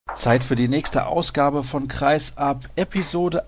Zeit für die nächste Ausgabe von Kreisab. Episode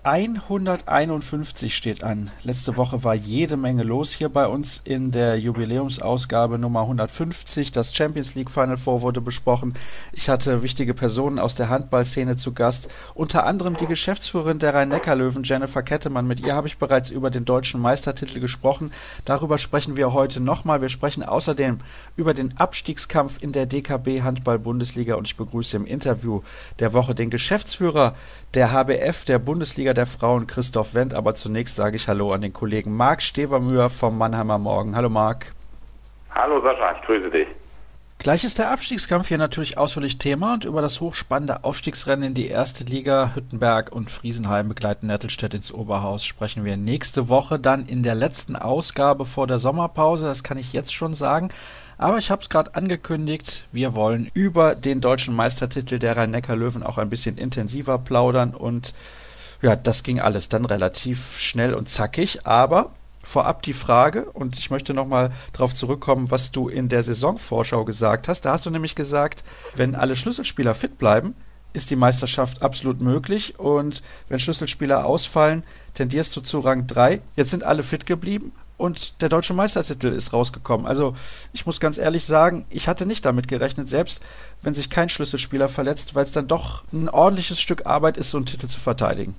151 steht an. Letzte Woche war jede Menge los hier bei uns in der Jubiläumsausgabe Nummer 150. Das Champions League Final Four wurde besprochen. Ich hatte wichtige Personen aus der Handballszene zu Gast. Unter anderem die Geschäftsführerin der Rhein-Neckar-Löwen, Jennifer Kettemann. Mit ihr habe ich bereits über den deutschen Meistertitel gesprochen. Darüber sprechen wir heute nochmal. Wir sprechen außerdem über den Abstiegskampf in der DKB Handball-Bundesliga und ich begrüße im Interview der Woche den Geschäftsführer der HBF, der Bundesliga der Frauen, Christoph Wendt. Aber zunächst sage ich Hallo an den Kollegen Marc Stevermüher vom Mannheimer Morgen. Hallo Marc. Hallo Sascha, ich grüße dich. Gleich ist der Abstiegskampf hier natürlich ausführlich Thema und über das hochspannende Aufstiegsrennen in die erste Liga. Hüttenberg und Friesenheim begleiten Nettelstedt ins Oberhaus. Sprechen wir nächste Woche dann in der letzten Ausgabe vor der Sommerpause. Das kann ich jetzt schon sagen. Aber ich habe es gerade angekündigt, wir wollen über den deutschen Meistertitel der Rhein-Neckar-Löwen auch ein bisschen intensiver plaudern und ja, das ging alles dann relativ schnell und zackig, aber vorab die Frage, und ich möchte nochmal darauf zurückkommen, was du in der Saisonvorschau gesagt hast. Da hast du nämlich gesagt, wenn alle Schlüsselspieler fit bleiben, ist die Meisterschaft absolut möglich und wenn Schlüsselspieler ausfallen, tendierst du zu Rang 3. Jetzt sind alle fit geblieben. Und der deutsche Meistertitel ist rausgekommen. Also ich muss ganz ehrlich sagen, ich hatte nicht damit gerechnet, selbst wenn sich kein Schlüsselspieler verletzt, weil es dann doch ein ordentliches Stück Arbeit ist, so einen Titel zu verteidigen.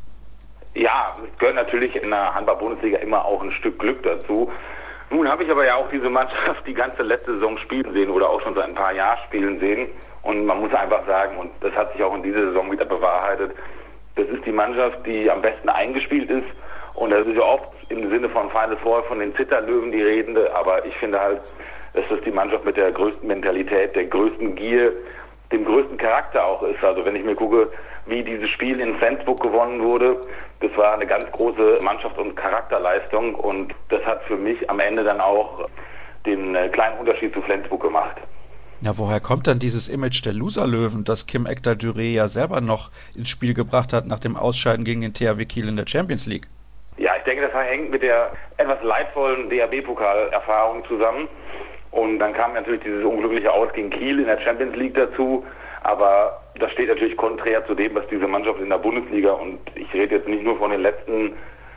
Ja, es gehört natürlich in der Handball-Bundesliga immer auch ein Stück Glück dazu. Nun habe ich aber ja auch diese Mannschaft die ganze letzte Saison spielen sehen oder auch schon seit ein paar Jahren spielen sehen. Und man muss einfach sagen, und das hat sich auch in dieser Saison wieder bewahrheitet, das ist die Mannschaft, die am besten eingespielt ist. Und das ist ja oft im Sinne von Final Four von den Zitterlöwen die Redende, aber ich finde halt, dass das die Mannschaft mit der größten Mentalität, der größten Gier, dem größten Charakter auch ist. Also wenn ich mir gucke, wie dieses Spiel in Flensburg gewonnen wurde, das war eine ganz große Mannschaft- und Charakterleistung und das hat für mich am Ende dann auch den kleinen Unterschied zu Flensburg gemacht. Ja, woher kommt dann dieses Image der Loserlöwen, das Kim Ekdal-Dürer ja selber noch ins Spiel gebracht hat nach dem Ausscheiden gegen den THW Kiel in der Champions League? Ja, ich denke, das hängt mit der etwas leidvollen DHB-Pokal-Erfahrung zusammen. Und dann kam natürlich dieses unglückliche Aus gegen Kiel in der Champions League dazu. Aber das steht natürlich konträr zu dem, was diese Mannschaft in der Bundesliga, und ich rede jetzt nicht nur von den letzten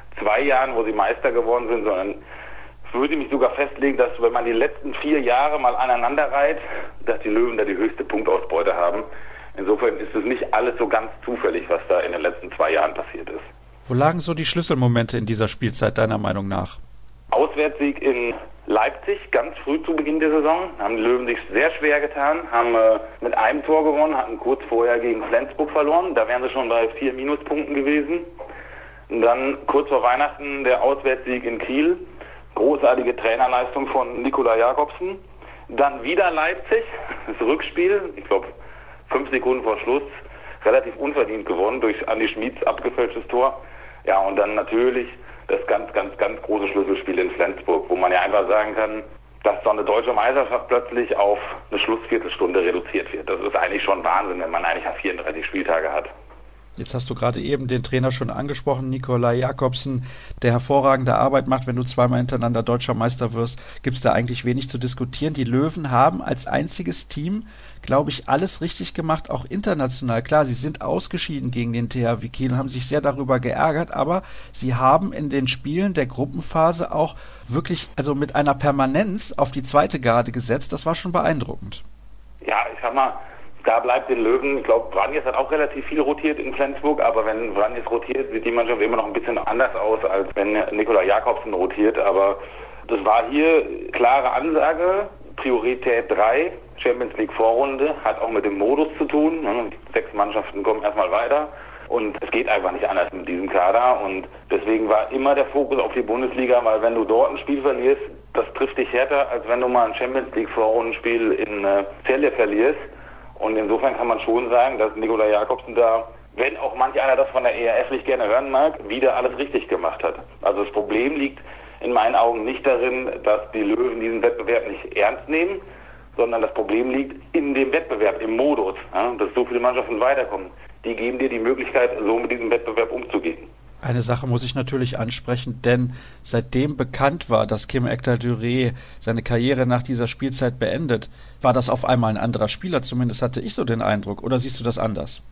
2 Jahren, wo sie Meister geworden sind, sondern ich würde mich sogar festlegen, dass wenn man die letzten 4 Jahre mal aneinander reiht, dass die Löwen da die höchste Punktausbeute haben. Insofern ist es nicht alles so ganz zufällig, was da in den letzten 2 Jahren passiert ist. Wo lagen so die Schlüsselmomente in dieser Spielzeit deiner Meinung nach? Auswärtssieg in Leipzig, ganz früh zu Beginn der Saison, haben die Löwen sich sehr schwer getan, haben mit einem Tor gewonnen, hatten kurz vorher gegen Flensburg verloren, da wären sie schon bei 4 Minuspunkten gewesen. Und dann kurz vor Weihnachten der Auswärtssieg in Kiel, großartige Trainerleistung von Nikola Jakobsen. Dann wieder Leipzig, das Rückspiel, ich glaube 5 Sekunden vor Schluss, relativ unverdient gewonnen durch Andi Schmieds abgefälschtes Tor. Ja, und dann natürlich das ganz große Schlüsselspiel in Flensburg, wo man ja einfach sagen kann, dass so eine deutsche Meisterschaft plötzlich auf eine Schlussviertelstunde reduziert wird. Das ist eigentlich schon Wahnsinn, wenn man eigentlich 34 Spieltage hat. Jetzt hast du gerade eben den Trainer schon angesprochen, Nikola Jakobsen, der hervorragende Arbeit macht. Wenn du 2-mal hintereinander deutscher Meister wirst, gibt es da eigentlich wenig zu diskutieren. Die Löwen haben als einziges Team, glaube ich, alles richtig gemacht, auch international. Klar, sie sind ausgeschieden gegen den THW Kiel und haben sich sehr darüber geärgert, aber sie haben in den Spielen der Gruppenphase auch wirklich, also mit einer Permanenz auf die zweite Garde gesetzt. Das war schon beeindruckend. Ja, ich sag mal, da bleibt den Löwen, ich glaube, Vranjes hat auch relativ viel rotiert in Flensburg, aber wenn Vranjes rotiert, sieht die Mannschaft immer noch ein bisschen anders aus, als wenn Nikola Jakobsen rotiert. Aber das war hier klare Ansage, Priorität 3, Champions League Vorrunde, hat auch mit dem Modus zu tun. 6 Mannschaften kommen erstmal weiter und es geht einfach nicht anders mit diesem Kader. Und deswegen war immer der Fokus auf die Bundesliga, weil wenn du dort ein Spiel verlierst, das trifft dich härter, als wenn du mal ein Champions League Vorrundenspiel in Celle verlierst. Und insofern kann man schon sagen, dass Nikola Jakobsen da, wenn auch manch einer das von der ERF nicht gerne hören mag, wieder alles richtig gemacht hat. Also das Problem liegt in meinen Augen nicht darin, dass die Löwen diesen Wettbewerb nicht ernst nehmen, sondern das Problem liegt in dem Wettbewerb, im Modus, ja, dass so viele Mannschaften weiterkommen. Die geben dir die Möglichkeit, so mit diesem Wettbewerb umzugehen. Eine Sache muss ich natürlich ansprechen, denn seitdem bekannt war, dass Kim Ekdal-Dürer seine Karriere nach dieser Spielzeit beendet, war das auf einmal ein anderer Spieler, zumindest hatte ich so den Eindruck. Oder siehst du das anders?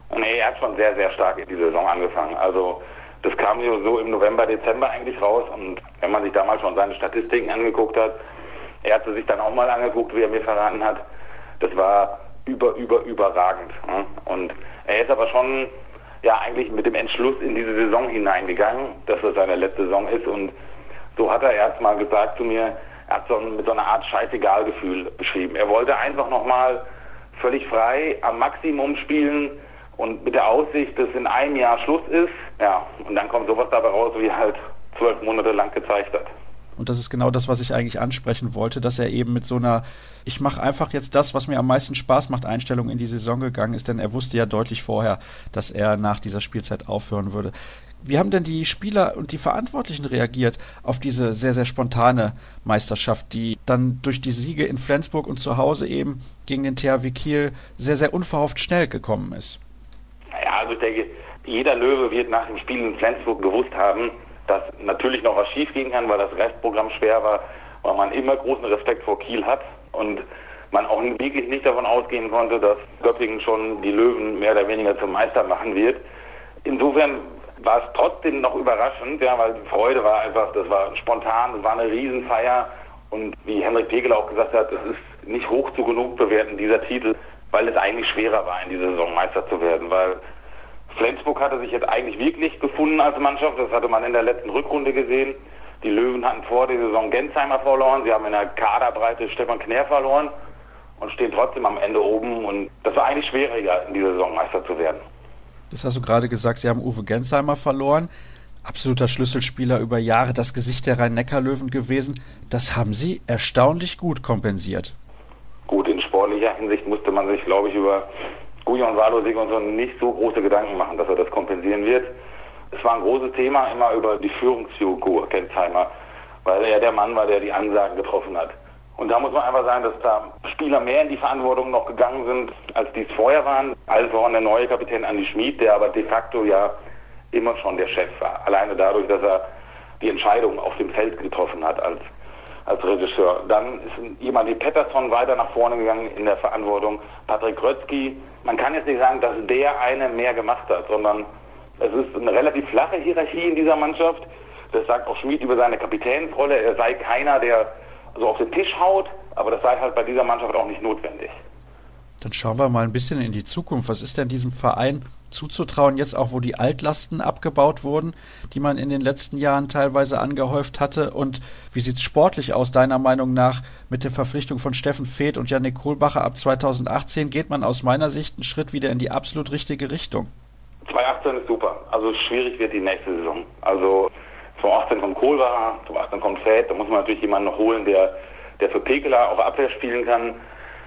Nee, er hat schon sehr, sehr stark in die Saison angefangen. Also das kam so im November, Dezember eigentlich raus. Und wenn man sich damals schon seine Statistiken angeguckt hat, er hat sie sich dann auch mal angeguckt, wie er mir verraten hat. Das war überragend. Und er ist aber schon eigentlich mit dem Entschluss in diese Saison hineingegangen, dass das seine letzte Saison ist. Und so hat er erst mal gesagt zu mir, er hat mit so einer Art Scheißegal-Gefühl beschrieben. Er wollte einfach nochmal völlig frei am Maximum spielen und mit der Aussicht, dass in einem Jahr Schluss ist. Ja, und dann kommt sowas dabei raus, wie er halt 12 Monate lang gezeigt hat. Und das ist genau das, was ich eigentlich ansprechen wollte, dass er eben mit so einer ich mache einfach jetzt das, was mir am meisten Spaß macht, Einstellung in die Saison gegangen ist, denn er wusste ja deutlich vorher, dass er nach dieser Spielzeit aufhören würde. Wie haben denn die Spieler und die Verantwortlichen reagiert auf diese sehr, sehr spontane Meisterschaft, die dann durch die Siege in Flensburg und zu Hause eben gegen den THW Kiel sehr, sehr unverhofft schnell gekommen ist? Naja, also ich denke, jeder Löwe wird nach dem Spiel in Flensburg gewusst haben, dass natürlich noch was schief gehen kann, weil das Restprogramm schwer war, weil man immer großen Respekt vor Kiel hat und man auch wirklich nicht davon ausgehen konnte, dass Göppingen schon die Löwen mehr oder weniger zum Meister machen wird. Insofern war es trotzdem noch überraschend, weil die Freude war einfach, das war spontan, das war eine Riesenfeier und wie Henrik Pegel auch gesagt hat, es ist nicht hoch zu genug bewerten, dieser Titel, weil es eigentlich schwerer war, in dieser Saison Meister zu werden, weil Flensburg hatte sich jetzt eigentlich wirklich gefunden als Mannschaft, das hatte man in der letzten Rückrunde gesehen. Die Löwen hatten vor der Saison Gensheimer verloren, sie haben in der Kaderbreite Stefan Knär verloren und stehen trotzdem am Ende oben und das war eigentlich schwieriger, in dieser Saison Meister zu werden. Das hast du gerade gesagt, sie haben Uwe Gensheimer verloren, absoluter Schlüsselspieler über Jahre, das Gesicht der Rhein-Neckar-Löwen gewesen. Das haben sie erstaunlich gut kompensiert. Gut, in sportlicher Hinsicht musste man sich, glaube ich, über Gujon Walosig und so nicht so große Gedanken machen, dass er das kompensieren wird. Es war ein großes Thema immer über die Führungsfigur Gensheimer, weil er der Mann war, der die Ansagen getroffen hat. Und da muss man einfach sagen, dass da Spieler mehr in die Verantwortung noch gegangen sind, als die es vorher waren. Allen voran der neue Kapitän Andi Schmid, der aber de facto ja immer schon der Chef war. Alleine dadurch, dass er die Entscheidung auf dem Feld getroffen hat als Regisseur. Dann ist jemand wie Pettersson weiter nach vorne gegangen in der Verantwortung. Patrick Grötzky. Man kann jetzt nicht sagen, dass der eine mehr gemacht hat, sondern es ist eine relativ flache Hierarchie in dieser Mannschaft. Das sagt auch Schmid über seine Kapitänsrolle. Er sei keiner, der so auf den Tisch haut, aber das sei halt bei dieser Mannschaft auch nicht notwendig. Dann schauen wir mal ein bisschen in die Zukunft. Was ist denn diesem Verein zuzutrauen, jetzt auch, wo die Altlasten abgebaut wurden, die man in den letzten Jahren teilweise angehäuft hatte? Und wie sieht es sportlich aus, deiner Meinung nach, mit der Verpflichtung von Steffen Feeth und Yannick Kohlbacher ab 2018? Geht man aus meiner Sicht einen Schritt wieder in die absolut richtige Richtung? 2018 ist super. Also schwierig wird die nächste Saison. Also 2018 kommt Kohlbacher, 2018 kommt Feeth. Da muss man natürlich jemanden noch holen, der für Pekela auch Abwehr spielen kann.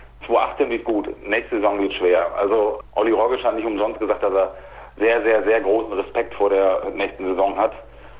2018 wird gut, nächste Saison wird schwer. Also Olli Rogisch hat nicht umsonst gesagt, dass er sehr, sehr, sehr großen Respekt vor der nächsten Saison hat.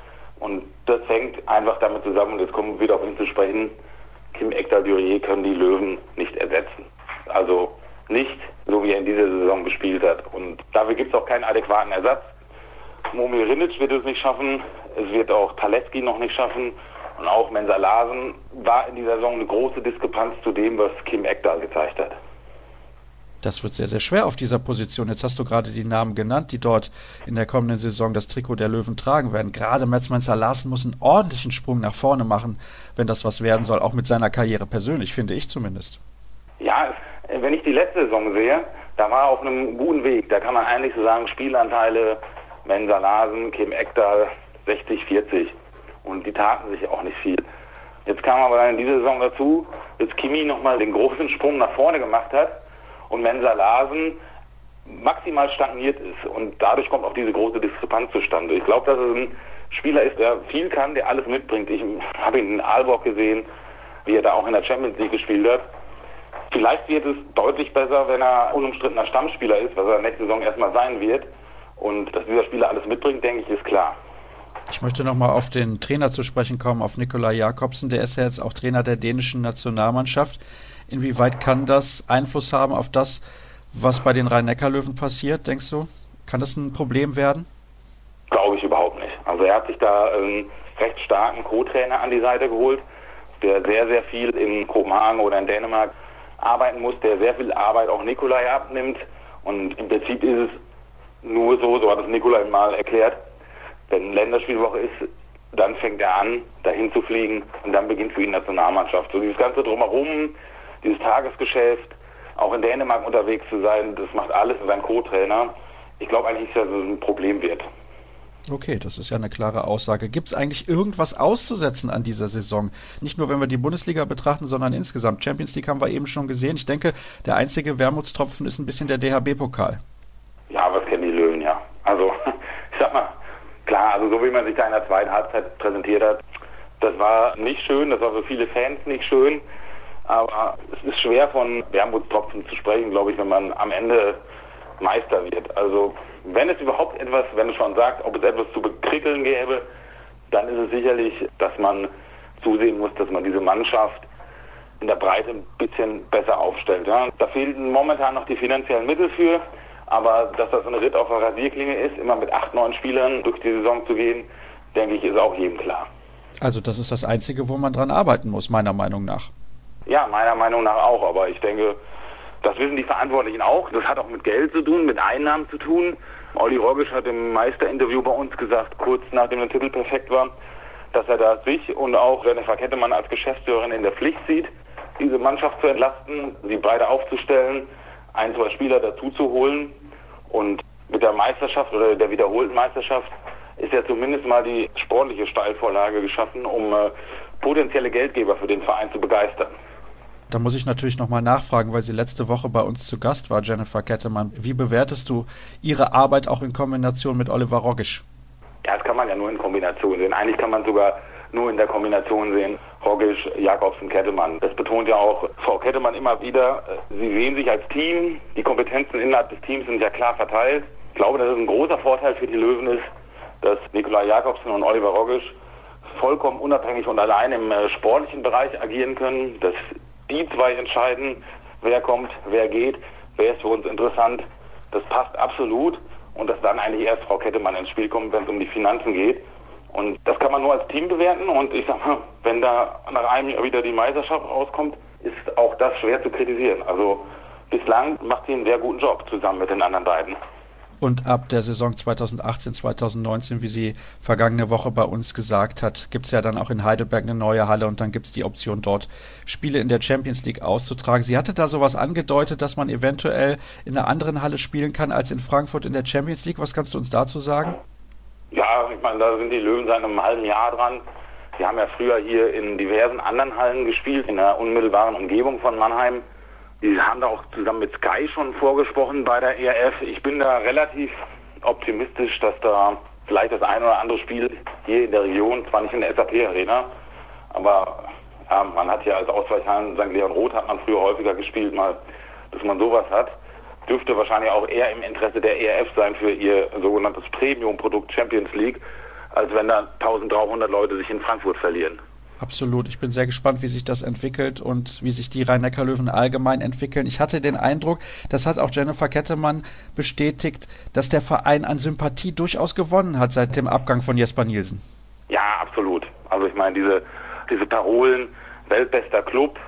Und das hängt einfach damit zusammen, und jetzt kommen wir wieder auf ihn zu sprechen, Kim Ekdal-Durier können die Löwen nicht ersetzen. Also nicht, so wie er in dieser Saison gespielt hat. Und dafür gibt es auch keinen adäquaten Ersatz. Momir Rinic wird es nicht schaffen, es wird auch Talecki noch nicht schaffen. Und auch Mensa Larsen war in dieser Saison eine große Diskrepanz zu dem, was Kim Ekdal gezeigt hat. Das wird sehr, sehr schwer auf dieser Position. Jetzt hast du gerade die Namen genannt, die dort in der kommenden Saison das Trikot der Löwen tragen werden. Gerade Mensa Larsen muss einen ordentlichen Sprung nach vorne machen, wenn das was werden soll, auch mit seiner Karriere persönlich, finde ich zumindest. Ja, wenn ich die letzte Saison sehe, da war er auf einem guten Weg. Da kann man eigentlich so sagen, Spielanteile Mensa Larsen, Kim Ekdal 60-40. Und die taten sich auch nicht viel. Jetzt kam aber dann in dieser Saison dazu, dass Kimi nochmal den großen Sprung nach vorne gemacht hat und Mensa Larsen maximal stagniert ist. Und dadurch kommt auch diese große Diskrepanz zustande. Ich glaube, dass es ein Spieler ist, der viel kann, der alles mitbringt. Ich habe ihn in Aalborg gesehen, wie er da auch in der Champions League gespielt hat. Vielleicht wird es deutlich besser, wenn er unumstrittener Stammspieler ist, was er nächste Saison erstmal sein wird. Und dass dieser Spieler alles mitbringt, denke ich, ist klar. Ich möchte nochmal auf den Trainer zu sprechen kommen, auf Nikolaj Jakobsen. Der ist ja jetzt auch Trainer der dänischen Nationalmannschaft. Inwieweit kann das Einfluss haben auf das, was bei den Rhein-Neckar-Löwen passiert, denkst du? Kann das ein Problem werden? Glaube ich überhaupt nicht. Also er hat sich da einen recht starken Co-Trainer an die Seite geholt, der sehr, sehr viel in Kopenhagen oder in Dänemark arbeiten muss, der sehr viel Arbeit auch Nikolaj abnimmt. Und im Prinzip ist es nur so hat es Nikolai mal erklärt, wenn Länderspielwoche ist, dann fängt er an, dahin zu fliegen und dann beginnt für ihn Nationalmannschaft. So dieses ganze Drumherum, dieses Tagesgeschäft, auch in Dänemark unterwegs zu sein, das macht alles sein Co-Trainer. Ich glaube eigentlich, dass das ein Problem wird. Okay, das ist ja eine klare Aussage. Gibt es eigentlich irgendwas auszusetzen an dieser Saison? Nicht nur, wenn wir die Bundesliga betrachten, sondern insgesamt. Champions League haben wir eben schon gesehen. Ich denke, der einzige Wermutstropfen ist ein bisschen der DHB-Pokal. Ja, was kennen die Löwen, ja. Also, ich sag mal, klar, also so wie man sich da in der zweiten Halbzeit präsentiert hat, das war nicht schön, das war für viele Fans nicht schön, aber es ist schwer von Wermutstropfen zu sprechen, glaube ich, wenn man am Ende Meister wird. Also, wenn es überhaupt etwas, wenn es schon sagt, ob es etwas zu bekrickeln gäbe, dann ist es sicherlich, dass man zusehen muss, dass man diese Mannschaft in der Breite ein bisschen besser aufstellt. Ja. Da fehlten momentan noch die finanziellen Mittel für, aber dass das ein Ritt auf der Rasierklinge ist, immer mit 8, 9 Spielern durch die Saison zu gehen, denke ich, ist auch jedem klar. Also das ist das Einzige, wo man dran arbeiten muss, meiner Meinung nach. Ja, meiner Meinung nach auch, aber ich denke, das wissen die Verantwortlichen auch. Das hat auch mit Geld zu tun, mit Einnahmen zu tun. Olli Rogisch hat im Meisterinterview bei uns gesagt, kurz nachdem der Titel perfekt war, dass er da sich und auch Jennifer Kettemann als Geschäftsführerin in der Pflicht sieht, diese Mannschaft zu entlasten, sie beide aufzustellen, 1, 2 Spieler dazu zu holen. Und mit der Meisterschaft oder der wiederholten Meisterschaft ist ja zumindest mal die sportliche Steilvorlage geschaffen, um potenzielle Geldgeber für den Verein zu begeistern. Da muss ich natürlich nochmal nachfragen, weil sie letzte Woche bei uns zu Gast war, Jennifer Kettemann. Wie bewertest du ihre Arbeit auch in Kombination mit Oliver Rogisch? Ja, das kann man ja nur in Kombination sehen. Eigentlich kann man sogar nur in der Kombination sehen, Rogisch, Jakobsen, Kettemann. Das betont ja auch Frau Kettemann immer wieder. Sie sehen sich als Team. Die Kompetenzen innerhalb des Teams sind ja klar verteilt. Ich glaube, dass es ein großer Vorteil für die Löwen ist, dass Nikolai Jakobsen und Oliver Rogisch vollkommen unabhängig und allein im sportlichen Bereich agieren können. Dass die zwei entscheiden, wer kommt, wer geht, wer ist für uns interessant. Das passt absolut und dass dann eigentlich erst Frau Kettemann ins Spiel kommt, wenn es um die Finanzen geht. Und das kann man nur als Team bewerten und ich sag mal, wenn da nach einem Jahr wieder die Meisterschaft rauskommt, ist auch das schwer zu kritisieren. Also bislang macht sie einen sehr guten Job zusammen mit den anderen beiden. Und ab der Saison 2018, 2019, wie sie vergangene Woche bei uns gesagt hat, gibt es ja dann auch in Heidelberg eine neue Halle und dann gibt es die Option, dort Spiele in der Champions League auszutragen. Sie hatte da sowas angedeutet, dass man eventuell in einer anderen Halle spielen kann als in Frankfurt in der Champions League. Was kannst du uns dazu sagen? Ja, ich meine, da sind die Löwen seit einem halben Jahr dran. Sie haben ja früher hier in diversen anderen Hallen gespielt, in der unmittelbaren Umgebung von Mannheim. Die haben da auch zusammen mit Sky schon vorgesprochen bei der ERF. Ich bin da relativ optimistisch, dass da vielleicht das ein oder andere Spiel hier in der Region, zwar nicht in der SAP-Arena, aber ja, man hat ja als Ausweichhallen, St. Leon Roth hat man früher häufiger gespielt, mal, dass man sowas hat. Dürfte wahrscheinlich auch eher im Interesse der ERF sein für ihr sogenanntes Premium-Produkt Champions League, als wenn da 1300 Leute sich in Frankfurt verlieren. Absolut. Ich bin sehr gespannt, wie sich das entwickelt und wie sich die Rhein-Neckar-Löwen allgemein entwickeln. Ich hatte den Eindruck, das hat auch Jennifer Kettemann bestätigt, dass der Verein an Sympathie durchaus gewonnen hat seit dem Abgang von Jesper Nielsen. Ja, absolut. Also ich meine, diese Parolen, weltbester Club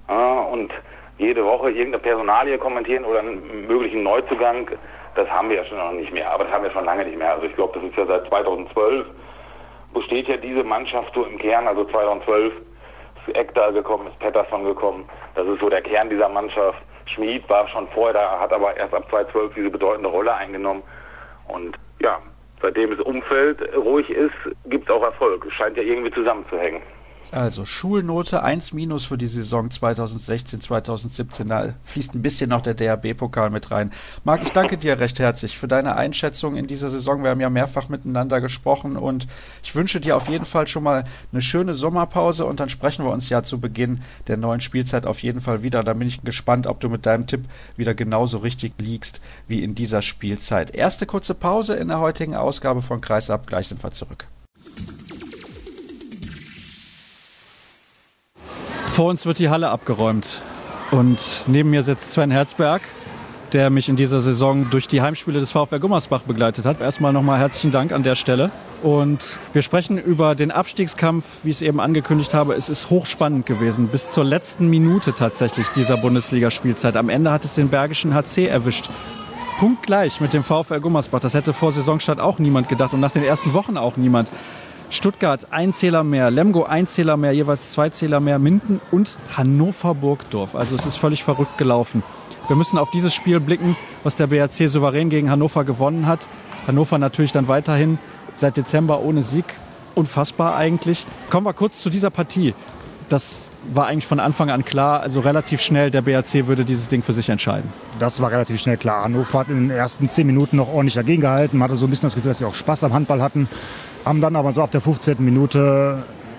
und jede Woche irgendeine Personalie kommentieren oder einen möglichen Neuzugang, das haben wir ja schon noch nicht mehr. Aber das haben wir schon lange nicht mehr. Also ich glaube, das ist ja seit 2012. Besteht ja diese Mannschaft so im Kern, also 2012 ist Ekdal gekommen, ist Pettersson gekommen, das ist so der Kern dieser Mannschaft. Schmid war schon vorher da, hat aber erst ab 2012 diese bedeutende Rolle eingenommen und ja, seitdem das Umfeld ruhig ist, gibt es auch Erfolg, es scheint ja irgendwie zusammenzuhängen. Also Schulnote 1- für die Saison 2016, 2017, da fließt ein bisschen noch der DHB-Pokal mit rein. Marc, ich danke dir recht herzlich für deine Einschätzung in dieser Saison. Wir haben ja mehrfach miteinander gesprochen und ich wünsche dir auf jeden Fall schon mal eine schöne Sommerpause und dann sprechen wir uns ja zu Beginn der neuen Spielzeit auf jeden Fall wieder. Da bin ich gespannt, ob du mit deinem Tipp wieder genauso richtig liegst wie in dieser Spielzeit. Erste kurze Pause in der heutigen Ausgabe von Kreisab, gleich sind wir zurück. Vor uns wird die Halle abgeräumt und neben mir sitzt Sven Herzberg, der mich in dieser Saison durch die Heimspiele des VfR Gummersbach begleitet hat. Erstmal nochmal herzlichen Dank an der Stelle. Und wir sprechen über den Abstiegskampf, wie ich es eben angekündigt habe. Es ist hochspannend gewesen, bis zur letzten Minute tatsächlich dieser Bundesligaspielzeit. Am Ende hat es den Bergischen HC erwischt. punktgleich mit dem VfL Gummersbach. Das hätte vor Saisonstart auch niemand gedacht und nach den ersten Wochen auch niemand. Stuttgart 1 Zähler mehr, Lemgo 1 Zähler mehr, jeweils 2 Zähler mehr, Minden und Hannover-Burgdorf. Also es ist völlig verrückt gelaufen. Wir müssen auf dieses Spiel blicken, was der BRC souverän gegen Hannover gewonnen hat. Hannover natürlich dann weiterhin seit Dezember ohne Sieg. Unfassbar eigentlich. Kommen wir kurz zu dieser Partie. Das war eigentlich von Anfang an klar, also relativ schnell, der BRC würde dieses Ding für sich entscheiden. Das war relativ schnell klar. Hannover hat in den ersten 10 Minuten noch ordentlich dagegen gehalten. Man hatte so ein bisschen das Gefühl, dass sie auch Spaß am Handball hatten. Haben dann aber so ab der 15. Minute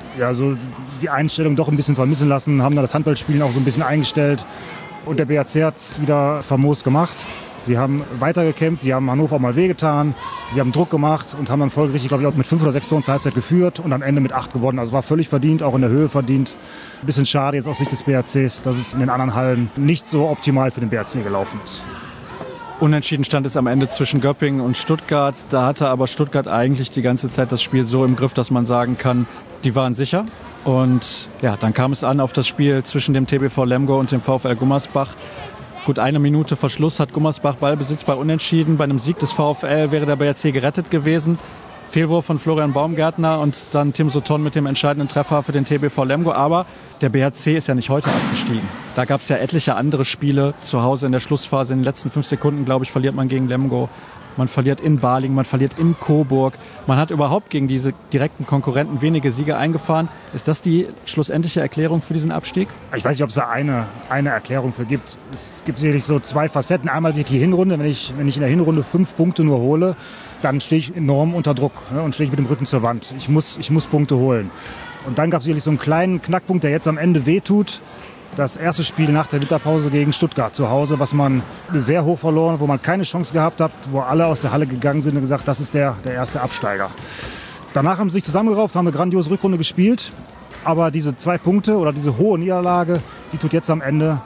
so die Einstellung doch ein bisschen vermissen lassen, haben dann das Handballspielen auch so ein bisschen eingestellt. Und der BRC hat es wieder famos gemacht. Sie haben weitergekämpft, sie haben Hannover mal wehgetan, sie haben Druck gemacht und haben dann folgerichtig, glaube ich, auch mit 5 oder 6 Toren zur Halbzeit geführt und am Ende mit 8 gewonnen. Also war völlig verdient, auch in der Höhe verdient. Ein bisschen schade jetzt aus Sicht des BRCs, dass es in den anderen Hallen nicht so optimal für den BRC gelaufen ist. Unentschieden stand es am Ende zwischen Göppingen und Stuttgart. Da hatte aber Stuttgart eigentlich die ganze Zeit das Spiel so im Griff, dass man sagen kann, die waren sicher. Und ja, dann kam es an auf das Spiel zwischen dem TBV Lemgo und dem VfL Gummersbach. Gut 1 Minute Verschluss hat Gummersbach Ballbesitz bei Unentschieden. Bei einem Sieg des VfL wäre der BRC gerettet gewesen. Fehlwurf von Florian Baumgärtner und dann Tim Sutton mit dem entscheidenden Treffer für den TBV Lemgo. Aber der BRC ist ja nicht heute abgestiegen. Da gab es ja etliche andere Spiele zu Hause in der Schlussphase. In den letzten 5 Sekunden, glaube ich, verliert man gegen Lemgo. Man verliert in Balingen, man verliert in Coburg. Man hat überhaupt gegen diese direkten Konkurrenten wenige Siege eingefahren. Ist das die schlussendliche Erklärung für diesen Abstieg? Ich weiß nicht, ob es da eine Erklärung für gibt. Es gibt sicherlich so 2 Facetten. Einmal sich die Hinrunde. Wenn ich in der Hinrunde 5 Punkte nur hole, dann stehe ich enorm unter Druck, ne, und stehe ich mit dem Rücken zur Wand. Ich muss Punkte holen. Und dann gab es sicherlich so einen kleinen Knackpunkt, der jetzt am Ende wehtut. Das erste Spiel nach der Winterpause gegen Stuttgart zu Hause, was man sehr hoch verloren, wo man keine Chance gehabt hat, wo alle aus der Halle gegangen sind und gesagt, das ist der erste Absteiger. Danach haben sie sich zusammengerauft, haben eine grandiose Rückrunde gespielt, aber diese 2 Punkte oder diese hohe Niederlage, die tut jetzt am Ende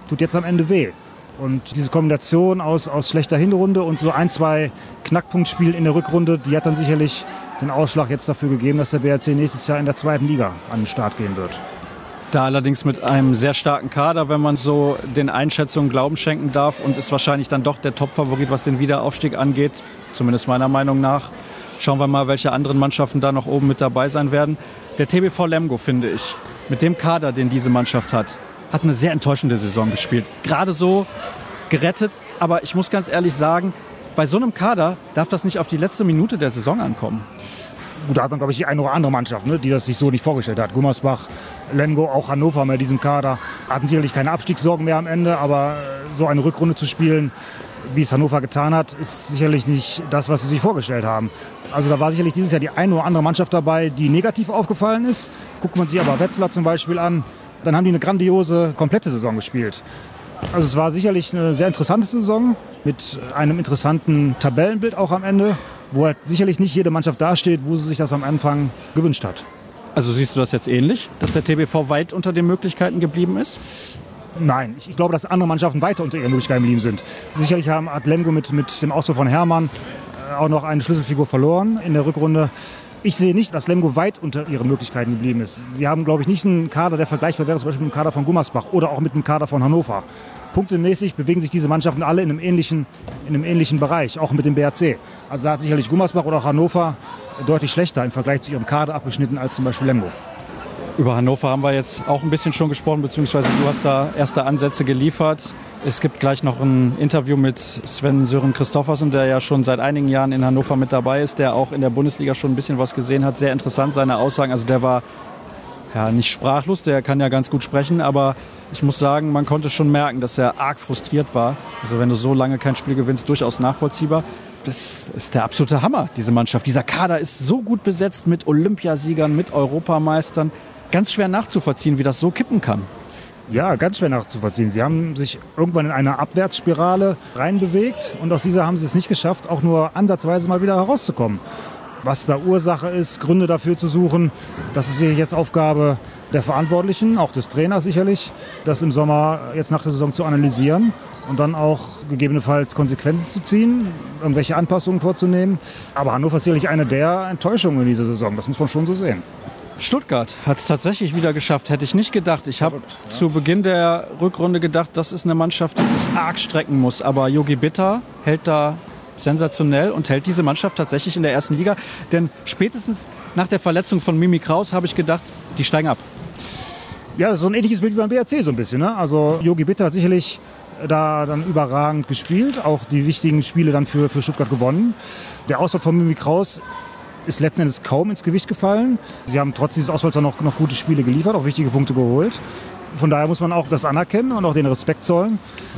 weh. Und diese Kombination aus schlechter Hinrunde und so 1, 2 Knackpunktspielen in der Rückrunde, die hat dann sicherlich den Ausschlag jetzt dafür gegeben, dass der BRC nächstes Jahr in der 2. Liga an den Start gehen wird. Da allerdings mit einem sehr starken Kader, wenn man so den Einschätzungen Glauben schenken darf, und ist wahrscheinlich dann doch der Top-Favorit, was den Wiederaufstieg angeht, zumindest meiner Meinung nach. Schauen wir mal, welche anderen Mannschaften da noch oben mit dabei sein werden. Der TBV Lemgo, finde ich, mit dem Kader, den diese Mannschaft hat eine sehr enttäuschende Saison gespielt. Gerade so gerettet, aber ich muss ganz ehrlich sagen, bei so einem Kader darf das nicht auf die letzte Minute der Saison ankommen. Gut, da hat man, glaube ich, die eine oder andere Mannschaft, ne, die das sich so nicht vorgestellt hat. Gummersbach, Lemgo, auch Hannover mit diesem Kader hatten sicherlich keine Abstiegssorgen mehr am Ende, aber so eine Rückrunde zu spielen, wie es Hannover getan hat, ist sicherlich nicht das, was sie sich vorgestellt haben. Also da war sicherlich dieses Jahr die eine oder andere Mannschaft dabei, die negativ aufgefallen ist. Guckt man sich aber Wetzlar zum Beispiel an, dann haben die eine grandiose, komplette Saison gespielt. Also es war sicherlich eine sehr interessante Saison mit einem interessanten Tabellenbild auch am Ende, wo halt sicherlich nicht jede Mannschaft dasteht, wo sie sich das am Anfang gewünscht hat. Also siehst du das jetzt ähnlich, dass der TBV weit unter den Möglichkeiten geblieben ist? Nein, ich glaube, dass andere Mannschaften weiter unter ihren Möglichkeiten geblieben sind. Sicherlich hat Lemgo mit dem Ausfall von Hermann auch noch eine Schlüsselfigur verloren in der Rückrunde. Ich sehe nicht, dass Lemgo weit unter ihren Möglichkeiten geblieben ist. Sie haben, glaube ich, nicht einen Kader, der vergleichbar wäre, zum Beispiel mit dem Kader von Gummersbach oder auch mit dem Kader von Hannover. Punktemäßig bewegen sich diese Mannschaften alle in einem ähnlichen Bereich, auch mit dem BRC. Also da hat sicherlich Gummersbach oder auch Hannover deutlich schlechter im Vergleich zu ihrem Kader abgeschnitten als zum Beispiel Lemgo. Über Hannover haben wir jetzt auch ein bisschen schon gesprochen, beziehungsweise du hast da erste Ansätze geliefert. Es gibt gleich noch ein Interview mit Sven-Sören Christoffersen, der ja schon seit einigen Jahren in Hannover mit dabei ist, der auch in der Bundesliga schon ein bisschen was gesehen hat. Sehr interessant, seine Aussagen. Also der war ja nicht sprachlos, der kann ja ganz gut sprechen, aber ich muss sagen, man konnte schon merken, dass er arg frustriert war. Also wenn du so lange kein Spiel gewinnst, durchaus nachvollziehbar. Das ist der absolute Hammer, diese Mannschaft. Dieser Kader ist so gut besetzt mit Olympiasiegern, mit Europameistern. Ganz schwer nachzuvollziehen, wie das so kippen kann. Ja, ganz schwer nachzuvollziehen. Sie haben sich irgendwann in eine Abwärtsspirale reinbewegt und aus dieser haben sie es nicht geschafft, auch nur ansatzweise mal wieder herauszukommen. Was da Ursache ist, Gründe dafür zu suchen, das ist jetzt Aufgabe der Verantwortlichen, auch des Trainers sicherlich, das im Sommer jetzt nach der Saison zu analysieren und dann auch gegebenenfalls Konsequenzen zu ziehen, irgendwelche Anpassungen vorzunehmen. Aber Hannover ist sicherlich eine der Enttäuschungen in dieser Saison, das muss man schon so sehen. Stuttgart hat es tatsächlich wieder geschafft, hätte ich nicht gedacht. Ich habe zu Beginn der Rückrunde gedacht, das ist eine Mannschaft, die sich arg strecken muss. Aber Jogi Bitter hält da sensationell und hält diese Mannschaft tatsächlich in der ersten Liga. Denn spätestens nach der Verletzung von Mimi Kraus habe ich gedacht, die steigen ab. Ja, das ist so ein ähnliches Bild wie beim BRC so ein bisschen. Ne? Also Jogi Bitter hat sicherlich da dann überragend gespielt, auch die wichtigen Spiele dann für Stuttgart gewonnen. Der Ausfall von Mimi Kraus ist letzten Endes kaum ins Gewicht gefallen. Sie haben trotz dieses Ausfalls noch gute Spiele geliefert, auch wichtige Punkte geholt. Von daher muss man auch das anerkennen und auch den Respekt zollen.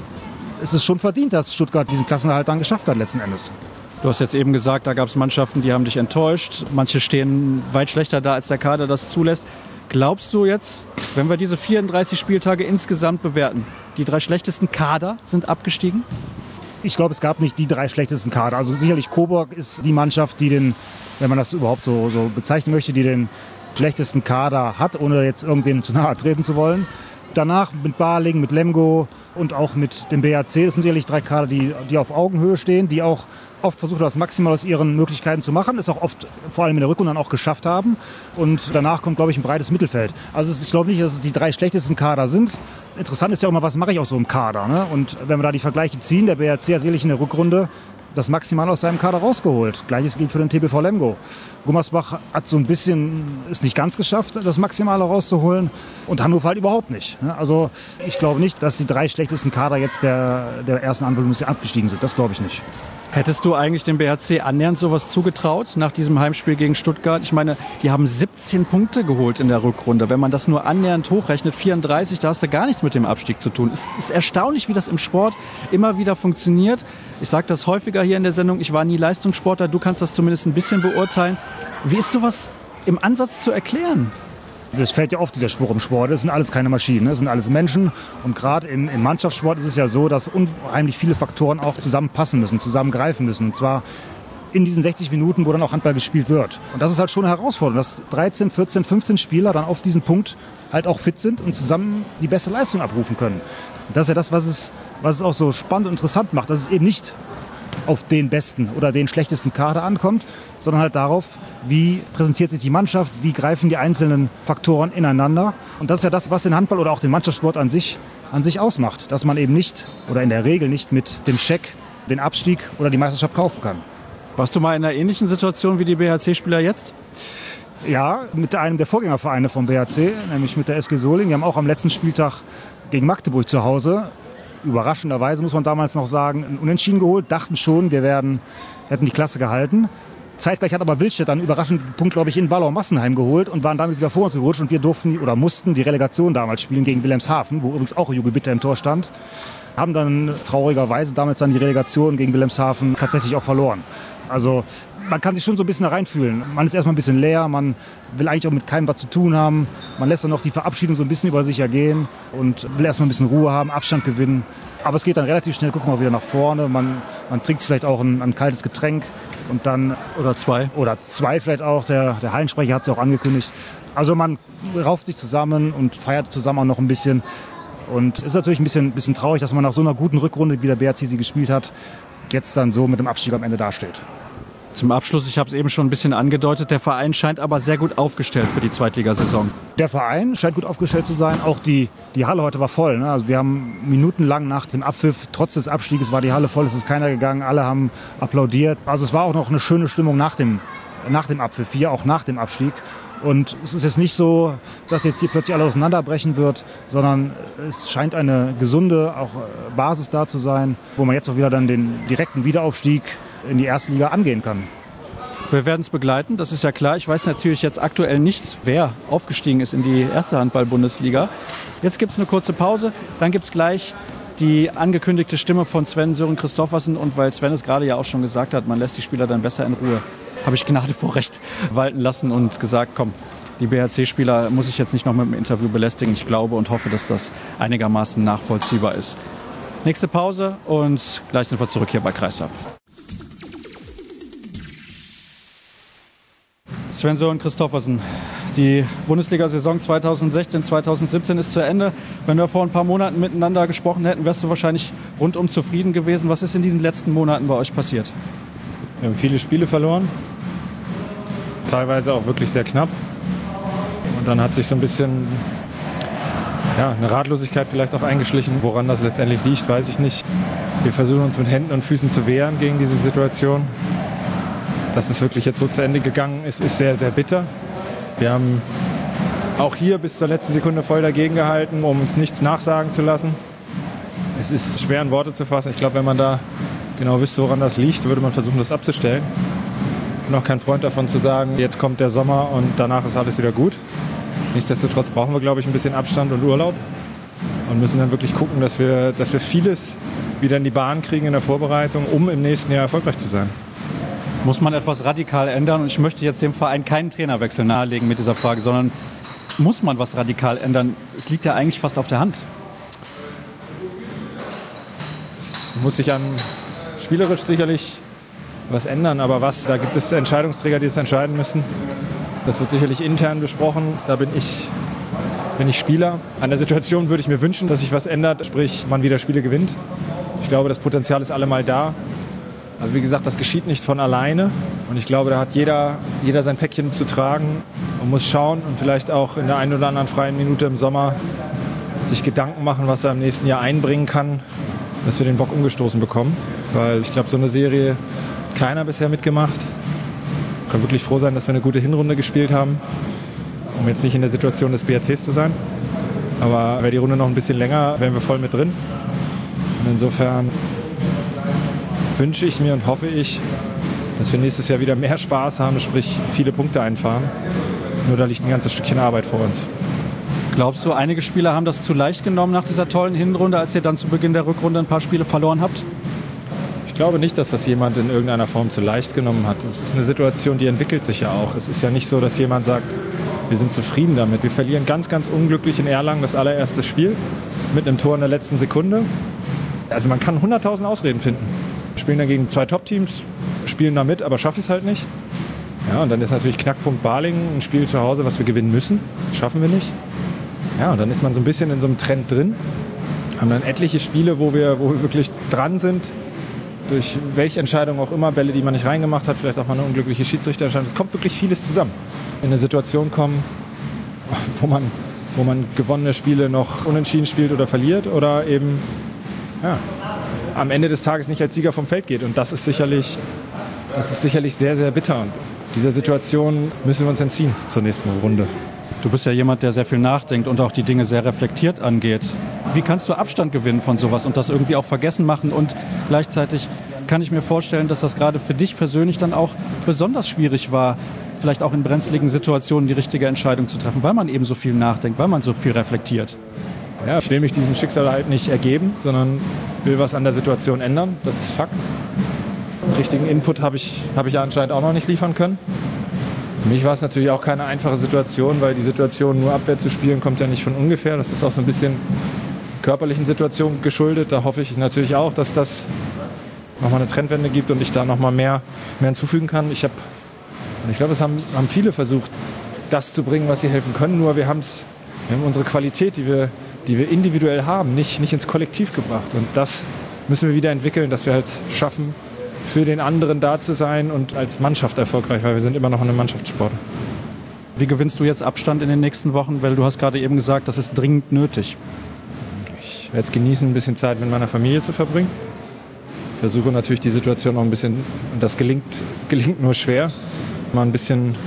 Es ist schon verdient, dass Stuttgart diesen Klassenerhalt dann geschafft hat letzten Endes. Du hast jetzt eben gesagt, da gab es Mannschaften, die haben dich enttäuscht. Manche stehen weit schlechter da, als der Kader das zulässt. Glaubst du jetzt, wenn wir diese 34 Spieltage insgesamt bewerten, die 3 schlechtesten Kader sind abgestiegen? Ich glaube, es gab nicht die 3 schlechtesten Kader. Also sicherlich Coburg ist die Mannschaft, die den, wenn man das überhaupt so bezeichnen möchte, die den schlechtesten Kader hat, ohne jetzt irgendwem zu nahe treten zu wollen. Danach mit Baling, mit Lemgo und auch mit dem BAC, das sind sicherlich 3 Kader, die auf Augenhöhe stehen, die auch oft versuchen, das maximal aus ihren Möglichkeiten zu machen, es auch oft, vor allem in der Rückrunde, dann auch geschafft haben. Und danach kommt, glaube ich, ein breites Mittelfeld. Also ich glaube nicht, dass es die 3 schlechtesten Kader sind. Interessant ist ja auch mal, was mache ich aus so einem Kader. Ne? Und wenn wir da die Vergleiche ziehen, der BRC hat sicherlich in der Rückrunde das Maximal aus seinem Kader rausgeholt. Gleiches gilt für den TBV Lemgo. Gummersbach hat so ein bisschen, ist nicht ganz geschafft, das Maximale rauszuholen. Und Hannover halt überhaupt nicht. Ne? Also ich glaube nicht, dass die 3 schlechtesten Kader jetzt der ersten Handball-Bundesliga abgestiegen sind. Das glaube ich nicht. Hättest du eigentlich dem BHC annähernd sowas zugetraut nach diesem Heimspiel gegen Stuttgart? Ich meine, die haben 17 Punkte geholt in der Rückrunde. Wenn man das nur annähernd hochrechnet, 34, da hast du gar nichts mit dem Abstieg zu tun. Es ist erstaunlich, wie das im Sport immer wieder funktioniert. Ich sage das häufiger hier in der Sendung, ich war nie Leistungssportler, du kannst das zumindest ein bisschen beurteilen. Wie ist sowas im Ansatz zu erklären? Das fällt ja oft, dieser Spruch im Sport. Das sind alles keine Maschinen, das sind alles Menschen. Und gerade im Mannschaftssport ist es ja so, dass unheimlich viele Faktoren auch zusammenpassen müssen, zusammengreifen müssen. Und zwar in diesen 60 Minuten, wo dann auch Handball gespielt wird. Und das ist halt schon eine Herausforderung, dass 13, 14, 15 Spieler dann auf diesen Punkt halt auch fit sind und zusammen die beste Leistung abrufen können. Und das ist ja das, was es auch so spannend und interessant macht, dass es eben nicht auf den besten oder den schlechtesten Kader ankommt, sondern halt darauf, wie präsentiert sich die Mannschaft, wie greifen die einzelnen Faktoren ineinander. Und das ist ja das, was den Handball oder auch den Mannschaftssport an sich ausmacht, dass man eben nicht oder in der Regel nicht mit dem Scheck den Abstieg oder die Meisterschaft kaufen kann. Warst du mal in einer ähnlichen Situation wie die BHC-Spieler jetzt? Ja, mit einem der Vorgängervereine vom BHC, nämlich mit der SG Solingen. Die haben auch am letzten Spieltag gegen Magdeburg zu Hause, überraschenderweise muss man damals noch sagen, ein Unentschieden geholt, dachten schon, wir hätten die Klasse gehalten. Zeitgleich hat aber Willstedt einen überraschenden Punkt, glaube ich, in Wallau-Massenheim geholt und waren damit wieder vor uns gerutscht. Und wir mussten die Relegation damals spielen gegen Wilhelmshaven, wo übrigens auch Jogi Bitter im Tor stand. Haben dann traurigerweise damals die Relegation gegen Wilhelmshaven tatsächlich auch verloren. Also man kann sich schon so ein bisschen da reinfühlen. Man ist erstmal ein bisschen leer, man will eigentlich auch mit keinem was zu tun haben. Man lässt dann noch die Verabschiedung so ein bisschen über sich ergehen und will erstmal ein bisschen Ruhe haben, Abstand gewinnen. Aber es geht dann relativ schnell, gucken wir wieder nach vorne. Man trinkt vielleicht auch ein kaltes Getränk und dann... Oder zwei vielleicht auch. Der Hallensprecher hat es ja auch angekündigt. Also man rauft sich zusammen und feiert zusammen auch noch ein bisschen. Und es ist natürlich ein bisschen traurig, dass man nach so einer guten Rückrunde, wie der BRC sie gespielt hat, jetzt dann so mit dem Abstieg am Ende dasteht. Zum Abschluss, ich habe es eben schon ein bisschen angedeutet, der Verein scheint aber sehr gut aufgestellt für die Zweitligasaison. Der Verein scheint gut aufgestellt zu sein. Auch die Halle heute war voll. Ne? Also wir haben minutenlang nach dem Abpfiff, trotz des Abstieges war die Halle voll, es ist keiner gegangen, alle haben applaudiert. Also es war auch noch eine schöne Stimmung nach dem Abpfiff, hier auch nach dem Abstieg. Und es ist jetzt nicht so, dass jetzt hier plötzlich alles auseinanderbrechen wird, sondern es scheint eine gesunde auch Basis da zu sein, wo man jetzt auch wieder dann den direkten Wiederaufstieg in die erste Liga angehen kann. Wir werden es begleiten, das ist ja klar. Ich weiß natürlich jetzt aktuell nicht, wer aufgestiegen ist in die erste Handball-Bundesliga. Jetzt gibt es eine kurze Pause, dann gibt es gleich die angekündigte Stimme von Sven Sören Christoffersen. Und weil Sven es gerade ja auch schon gesagt hat, man lässt die Spieler dann besser in Ruhe, habe ich Gnade vor Recht walten lassen und gesagt, komm, die BHC-Spieler muss ich jetzt nicht noch mit dem Interview belästigen. Ich glaube und hoffe, dass das einigermaßen nachvollziehbar ist. Nächste Pause und gleich sind wir zurück hier bei Kreisab. Sven Sören Christoffersen, die Bundesliga-Saison 2016/2017 ist zu Ende. Wenn wir vor ein paar Monaten miteinander gesprochen hätten, wärst du wahrscheinlich rundum zufrieden gewesen. Was ist in diesen letzten Monaten bei euch passiert? Wir haben viele Spiele verloren, teilweise auch wirklich sehr knapp. Und dann hat sich so ein bisschen eine Ratlosigkeit vielleicht auch eingeschlichen. Woran das letztendlich liegt, weiß ich nicht. Wir versuchen uns mit Händen und Füßen zu wehren gegen diese Situation. Dass es wirklich jetzt so zu Ende gegangen ist, ist sehr, sehr bitter. Wir haben auch hier bis zur letzten Sekunde voll dagegen gehalten, um uns nichts nachsagen zu lassen. Es ist schwer in Worte zu fassen. Ich glaube, wenn man da genau wüsste, woran das liegt, würde man versuchen, das abzustellen. Ich bin auch kein Freund davon zu sagen, jetzt kommt der Sommer und danach ist alles wieder gut. Nichtsdestotrotz brauchen wir, glaube ich, ein bisschen Abstand und Urlaub und müssen dann wirklich gucken, dass wir vieles wieder in die Bahn kriegen in der Vorbereitung, um im nächsten Jahr erfolgreich zu sein. Muss man etwas radikal ändern? Und ich möchte jetzt dem Verein keinen Trainerwechsel nahelegen mit dieser Frage, sondern muss man was radikal ändern? Es liegt ja eigentlich fast auf der Hand. Es muss sich spielerisch sicherlich was ändern, aber was? Da gibt es Entscheidungsträger, die es entscheiden müssen. Das wird sicherlich intern besprochen. Da bin ich Spieler. An der Situation würde ich mir wünschen, dass sich was ändert, sprich man wieder Spiele gewinnt. Ich glaube, das Potenzial ist allemal da. Aber wie gesagt, das geschieht nicht von alleine. Und ich glaube, da hat jeder sein Päckchen zu tragen und muss schauen und vielleicht auch in der einen oder anderen freien Minute im Sommer sich Gedanken machen, was er im nächsten Jahr einbringen kann, dass wir den Bock umgestoßen bekommen. Weil ich glaube, so eine Serie hat keiner bisher mitgemacht. Ich kann wirklich froh sein, dass wir eine gute Hinrunde gespielt haben, um jetzt nicht in der Situation des BRCs zu sein. Aber wäre die Runde noch ein bisschen länger, wären wir voll mit drin. Und insofern wünsche ich mir und hoffe ich, dass wir nächstes Jahr wieder mehr Spaß haben, sprich viele Punkte einfahren. Nur da liegt ein ganzes Stückchen Arbeit vor uns. Glaubst du, einige Spieler haben das zu leicht genommen nach dieser tollen Hinrunde, als ihr dann zu Beginn der Rückrunde ein paar Spiele verloren habt? Ich glaube nicht, dass das jemand in irgendeiner Form zu leicht genommen hat. Es ist eine Situation, die entwickelt sich ja auch. Es ist ja nicht so, dass jemand sagt, wir sind zufrieden damit. Wir verlieren ganz, ganz unglücklich in Erlangen das allererste Spiel mit einem Tor in der letzten Sekunde. Also man kann 100.000 Ausreden finden. Wir spielen dagegen 2 Top-Teams, spielen da mit, aber schaffen es halt nicht. Ja, und dann ist natürlich Knackpunkt Balingen, ein Spiel zu Hause, was wir gewinnen müssen. Das schaffen wir nicht. Ja, und dann ist man so ein bisschen in so einem Trend drin. Haben dann etliche Spiele, wo wir wirklich dran sind. Durch welche Entscheidung auch immer, Bälle, die man nicht reingemacht hat, vielleicht auch mal eine unglückliche Schiedsrichterentscheidung. Es kommt wirklich vieles zusammen. In eine Situation kommen, wo man gewonnene Spiele noch unentschieden spielt oder verliert oder eben am Ende des Tages nicht als Sieger vom Feld geht. Und das ist sicherlich sehr, sehr bitter. Und dieser Situation müssen wir uns entziehen zur nächsten Runde. Du bist ja jemand, der sehr viel nachdenkt und auch die Dinge sehr reflektiert angeht. Wie kannst du Abstand gewinnen von sowas und das irgendwie auch vergessen machen? Und gleichzeitig kann ich mir vorstellen, dass das gerade für dich persönlich dann auch besonders schwierig war, vielleicht auch in brenzligen Situationen die richtige Entscheidung zu treffen, weil man eben so viel nachdenkt, weil man so viel reflektiert. Ja, ich will mich diesem Schicksal halt nicht ergeben, sondern will was an der Situation ändern. Das ist Fakt. Den richtigen Input habe ich ja anscheinend auch noch nicht liefern können. Für mich war es natürlich auch keine einfache Situation, weil die Situation nur Abwehr zu spielen kommt ja nicht von ungefähr. Das ist auch so ein bisschen körperlichen Situation geschuldet. Da hoffe ich natürlich auch, dass das nochmal eine Trendwende gibt und ich da nochmal mehr hinzufügen kann. Ich glaube, es haben viele versucht, das zu bringen, was sie helfen können. Nur wir haben unsere Qualität, die wir individuell haben, nicht ins Kollektiv gebracht. Und das müssen wir wieder entwickeln, dass wir halt schaffen, für den anderen da zu sein und als Mannschaft erfolgreich, weil wir sind immer noch eine Mannschaftssport. Wie gewinnst du jetzt Abstand in den nächsten Wochen? Weil du hast gerade eben gesagt, das ist dringend nötig. Ich werde es genießen, ein bisschen Zeit mit meiner Familie zu verbringen. Ich versuche natürlich die Situation noch ein bisschen, und das gelingt nur schwer, mal ein bisschen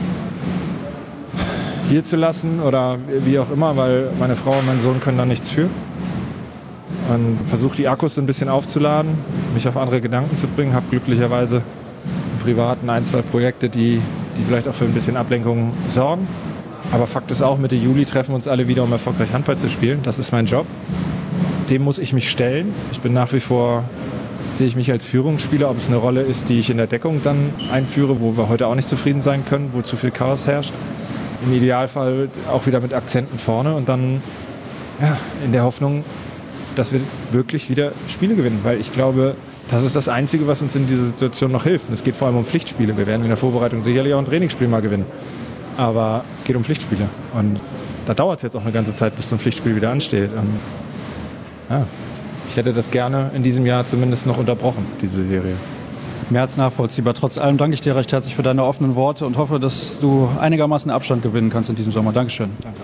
hier zu lassen oder wie auch immer, weil meine Frau und mein Sohn können da nichts für. Und versuche die Akkus so ein bisschen aufzuladen, mich auf andere Gedanken zu bringen. Habe glücklicherweise im Privaten 1, 2 Projekte, die vielleicht auch für ein bisschen Ablenkung sorgen. Aber Fakt ist auch, Mitte Juli treffen wir uns alle wieder, um erfolgreich Handball zu spielen. Das ist mein Job. Dem muss ich mich stellen. Ich bin nach wie vor, sehe ich mich als Führungsspieler, ob es eine Rolle ist, die ich in der Deckung dann einführe, wo wir heute auch nicht zufrieden sein können, wo zu viel Chaos herrscht. Im Idealfall auch wieder mit Akzenten vorne und dann in der Hoffnung, dass wir wirklich wieder Spiele gewinnen. Weil ich glaube, das ist das Einzige, was uns in dieser Situation noch hilft. Und es geht vor allem um Pflichtspiele. Wir werden in der Vorbereitung sicherlich auch ein Trainingsspiel mal gewinnen. Aber es geht um Pflichtspiele. Und da dauert es jetzt auch eine ganze Zeit, bis so ein Pflichtspiel wieder ansteht. Und ich hätte das gerne in diesem Jahr zumindest noch unterbrochen, diese Serie. Mehr als nachvollziehbar. Trotz allem danke ich dir recht herzlich für deine offenen Worte und hoffe, dass du einigermaßen Abstand gewinnen kannst in diesem Sommer. Dankeschön. Danke.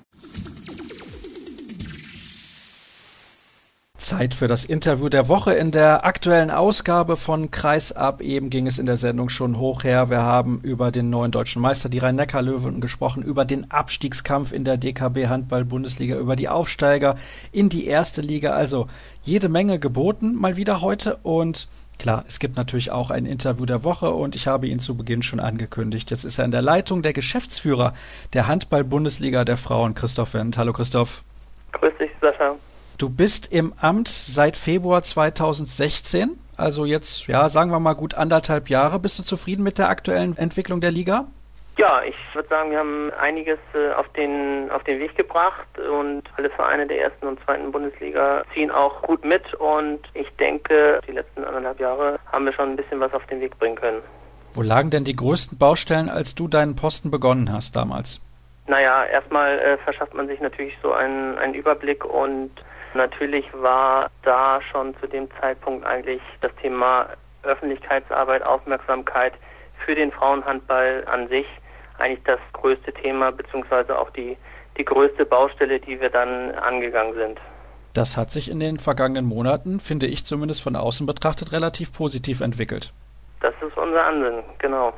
Zeit für das Interview der Woche. In der aktuellen Ausgabe von Kreisab eben ging es in der Sendung schon hoch her. Wir haben über den neuen deutschen Meister, die Rhein-Neckar-Löwen, gesprochen, über den Abstiegskampf in der DKB Handball-Bundesliga, über die Aufsteiger in die erste Liga. Also jede Menge geboten mal wieder heute. Und klar, es gibt natürlich auch ein Interview der Woche und ich habe ihn zu Beginn schon angekündigt. Jetzt ist er in der Leitung, der Geschäftsführer der Handball-Bundesliga der Frauen, Christoph Wendt. Hallo Christoph. Grüß dich, Sascha. Du bist im Amt seit Februar 2016, also jetzt, ja, sagen wir mal gut 1,5 Jahre. Bist du zufrieden mit der aktuellen Entwicklung der Liga? Ja, ich würde sagen, wir haben einiges auf den Weg gebracht und alle Vereine der ersten und zweiten Bundesliga ziehen auch gut mit und ich denke, die letzten 1,5 Jahre haben wir schon ein bisschen was auf den Weg bringen können. Wo lagen denn die größten Baustellen, als du deinen Posten begonnen hast damals? Naja, erstmal verschafft man sich natürlich so einen Überblick und natürlich war da schon zu dem Zeitpunkt eigentlich das Thema Öffentlichkeitsarbeit, Aufmerksamkeit für den Frauenhandball an sich eigentlich das größte Thema, beziehungsweise auch die größte Baustelle, die wir dann angegangen sind. Das hat sich in den vergangenen Monaten, finde ich zumindest von außen betrachtet, relativ positiv entwickelt. Das ist unser Ansinnen, genau.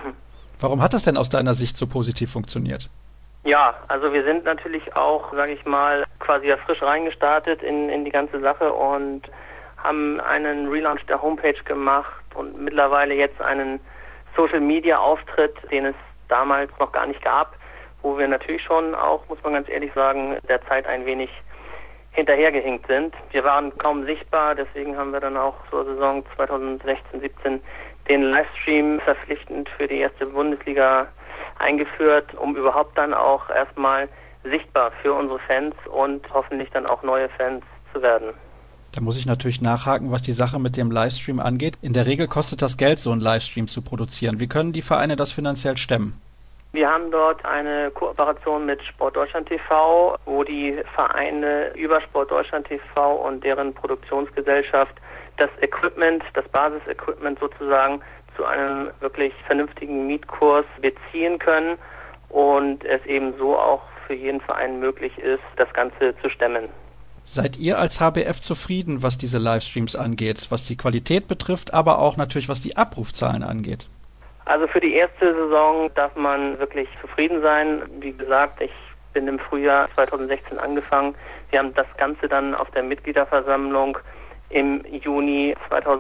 Warum hat das denn aus deiner Sicht so positiv funktioniert? Ja, also wir sind natürlich auch, sage ich mal, quasi ja frisch reingestartet in die ganze Sache und haben einen Relaunch der Homepage gemacht und mittlerweile jetzt einen Social-Media-Auftritt, den es damals noch gar nicht gab, wo wir natürlich schon auch, muss man ganz ehrlich sagen, der Zeit ein wenig hinterhergehinkt sind. Wir waren kaum sichtbar, deswegen haben wir dann auch zur Saison 2016/17 den Livestream verpflichtend für die erste Bundesliga eingeführt, um überhaupt dann auch erstmal sichtbar für unsere Fans und hoffentlich dann auch neue Fans zu werden. Da muss ich natürlich nachhaken, was die Sache mit dem Livestream angeht. In der Regel kostet das Geld, so einen Livestream zu produzieren. Wie können die Vereine das finanziell stemmen? Wir haben dort eine Kooperation mit Sportdeutschland TV, wo die Vereine über Sportdeutschland TV und deren Produktionsgesellschaft das Equipment, das Basisequipment sozusagen zu einem wirklich vernünftigen Mietkurs beziehen können und es eben so auch für jeden Verein möglich ist, das Ganze zu stemmen. Seid ihr als HBF zufrieden, was diese Livestreams angeht, was die Qualität betrifft, aber auch natürlich, was die Abrufzahlen angeht? Also für die erste Saison darf man wirklich zufrieden sein. Wie gesagt, ich bin im Frühjahr 2016 angefangen. Wir haben das Ganze dann auf der Mitgliederversammlung im Juni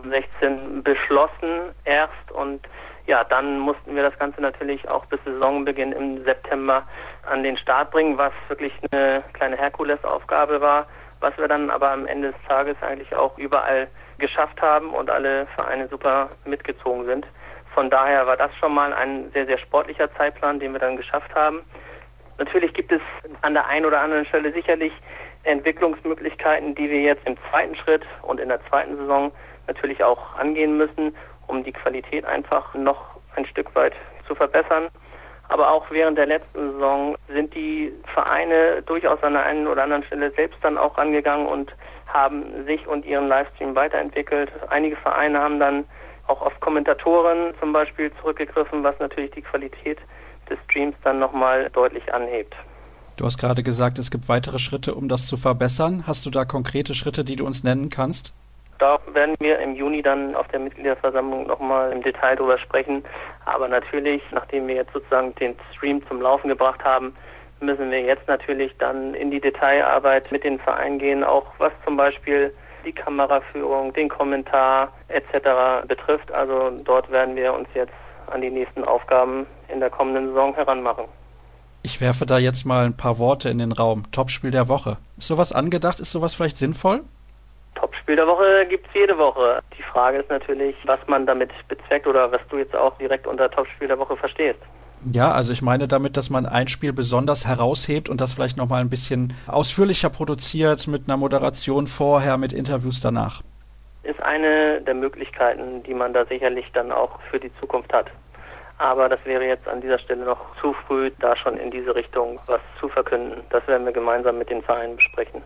2016 beschlossen erst und ja, dann mussten wir das Ganze natürlich auch bis Saisonbeginn im September an den Start bringen, was wirklich eine kleine Herkulesaufgabe war, was wir dann aber am Ende des Tages eigentlich auch überall geschafft haben und alle Vereine super mitgezogen sind. Von daher war das schon mal ein sehr, sehr sportlicher Zeitplan, den wir dann geschafft haben. Natürlich gibt es an der einen oder anderen Stelle sicherlich Entwicklungsmöglichkeiten, die wir jetzt im zweiten Schritt und in der zweiten Saison natürlich auch angehen müssen, um die Qualität einfach noch ein Stück weit zu verbessern. Aber auch während der letzten Saison sind die Vereine durchaus an der einen oder anderen Stelle selbst dann auch angegangen und haben sich und ihren Livestream weiterentwickelt. Einige Vereine haben dann auch auf Kommentatoren zum Beispiel zurückgegriffen, was natürlich die Qualität des Streams dann nochmal deutlich anhebt. Du hast gerade gesagt, es gibt weitere Schritte, um das zu verbessern. Hast du da konkrete Schritte, die du uns nennen kannst? Da werden wir im Juni dann auf der Mitgliederversammlung nochmal im Detail drüber sprechen. Aber natürlich, nachdem wir jetzt sozusagen den Stream zum Laufen gebracht haben, müssen wir jetzt natürlich dann in die Detailarbeit mit den Vereinen gehen, auch was zum Beispiel die Kameraführung, den Kommentar etc. betrifft. Also dort werden wir uns jetzt an die nächsten Aufgaben in der kommenden Saison heranmachen. Ich werfe da jetzt mal ein paar Worte in den Raum. Topspiel der Woche. Ist sowas angedacht? Ist sowas vielleicht sinnvoll? Topspiel der Woche gibt's jede Woche. Die Frage ist natürlich, was man damit bezweckt oder was du jetzt auch direkt unter Topspiel der Woche verstehst. Ja, also ich meine damit, dass man ein Spiel besonders heraushebt und das vielleicht nochmal ein bisschen ausführlicher produziert mit einer Moderation vorher, mit Interviews danach. Ist eine der Möglichkeiten, die man da sicherlich dann auch für die Zukunft hat. Aber das wäre jetzt an dieser Stelle noch zu früh, da schon in diese Richtung was zu verkünden. Das werden wir gemeinsam mit den Vereinen besprechen.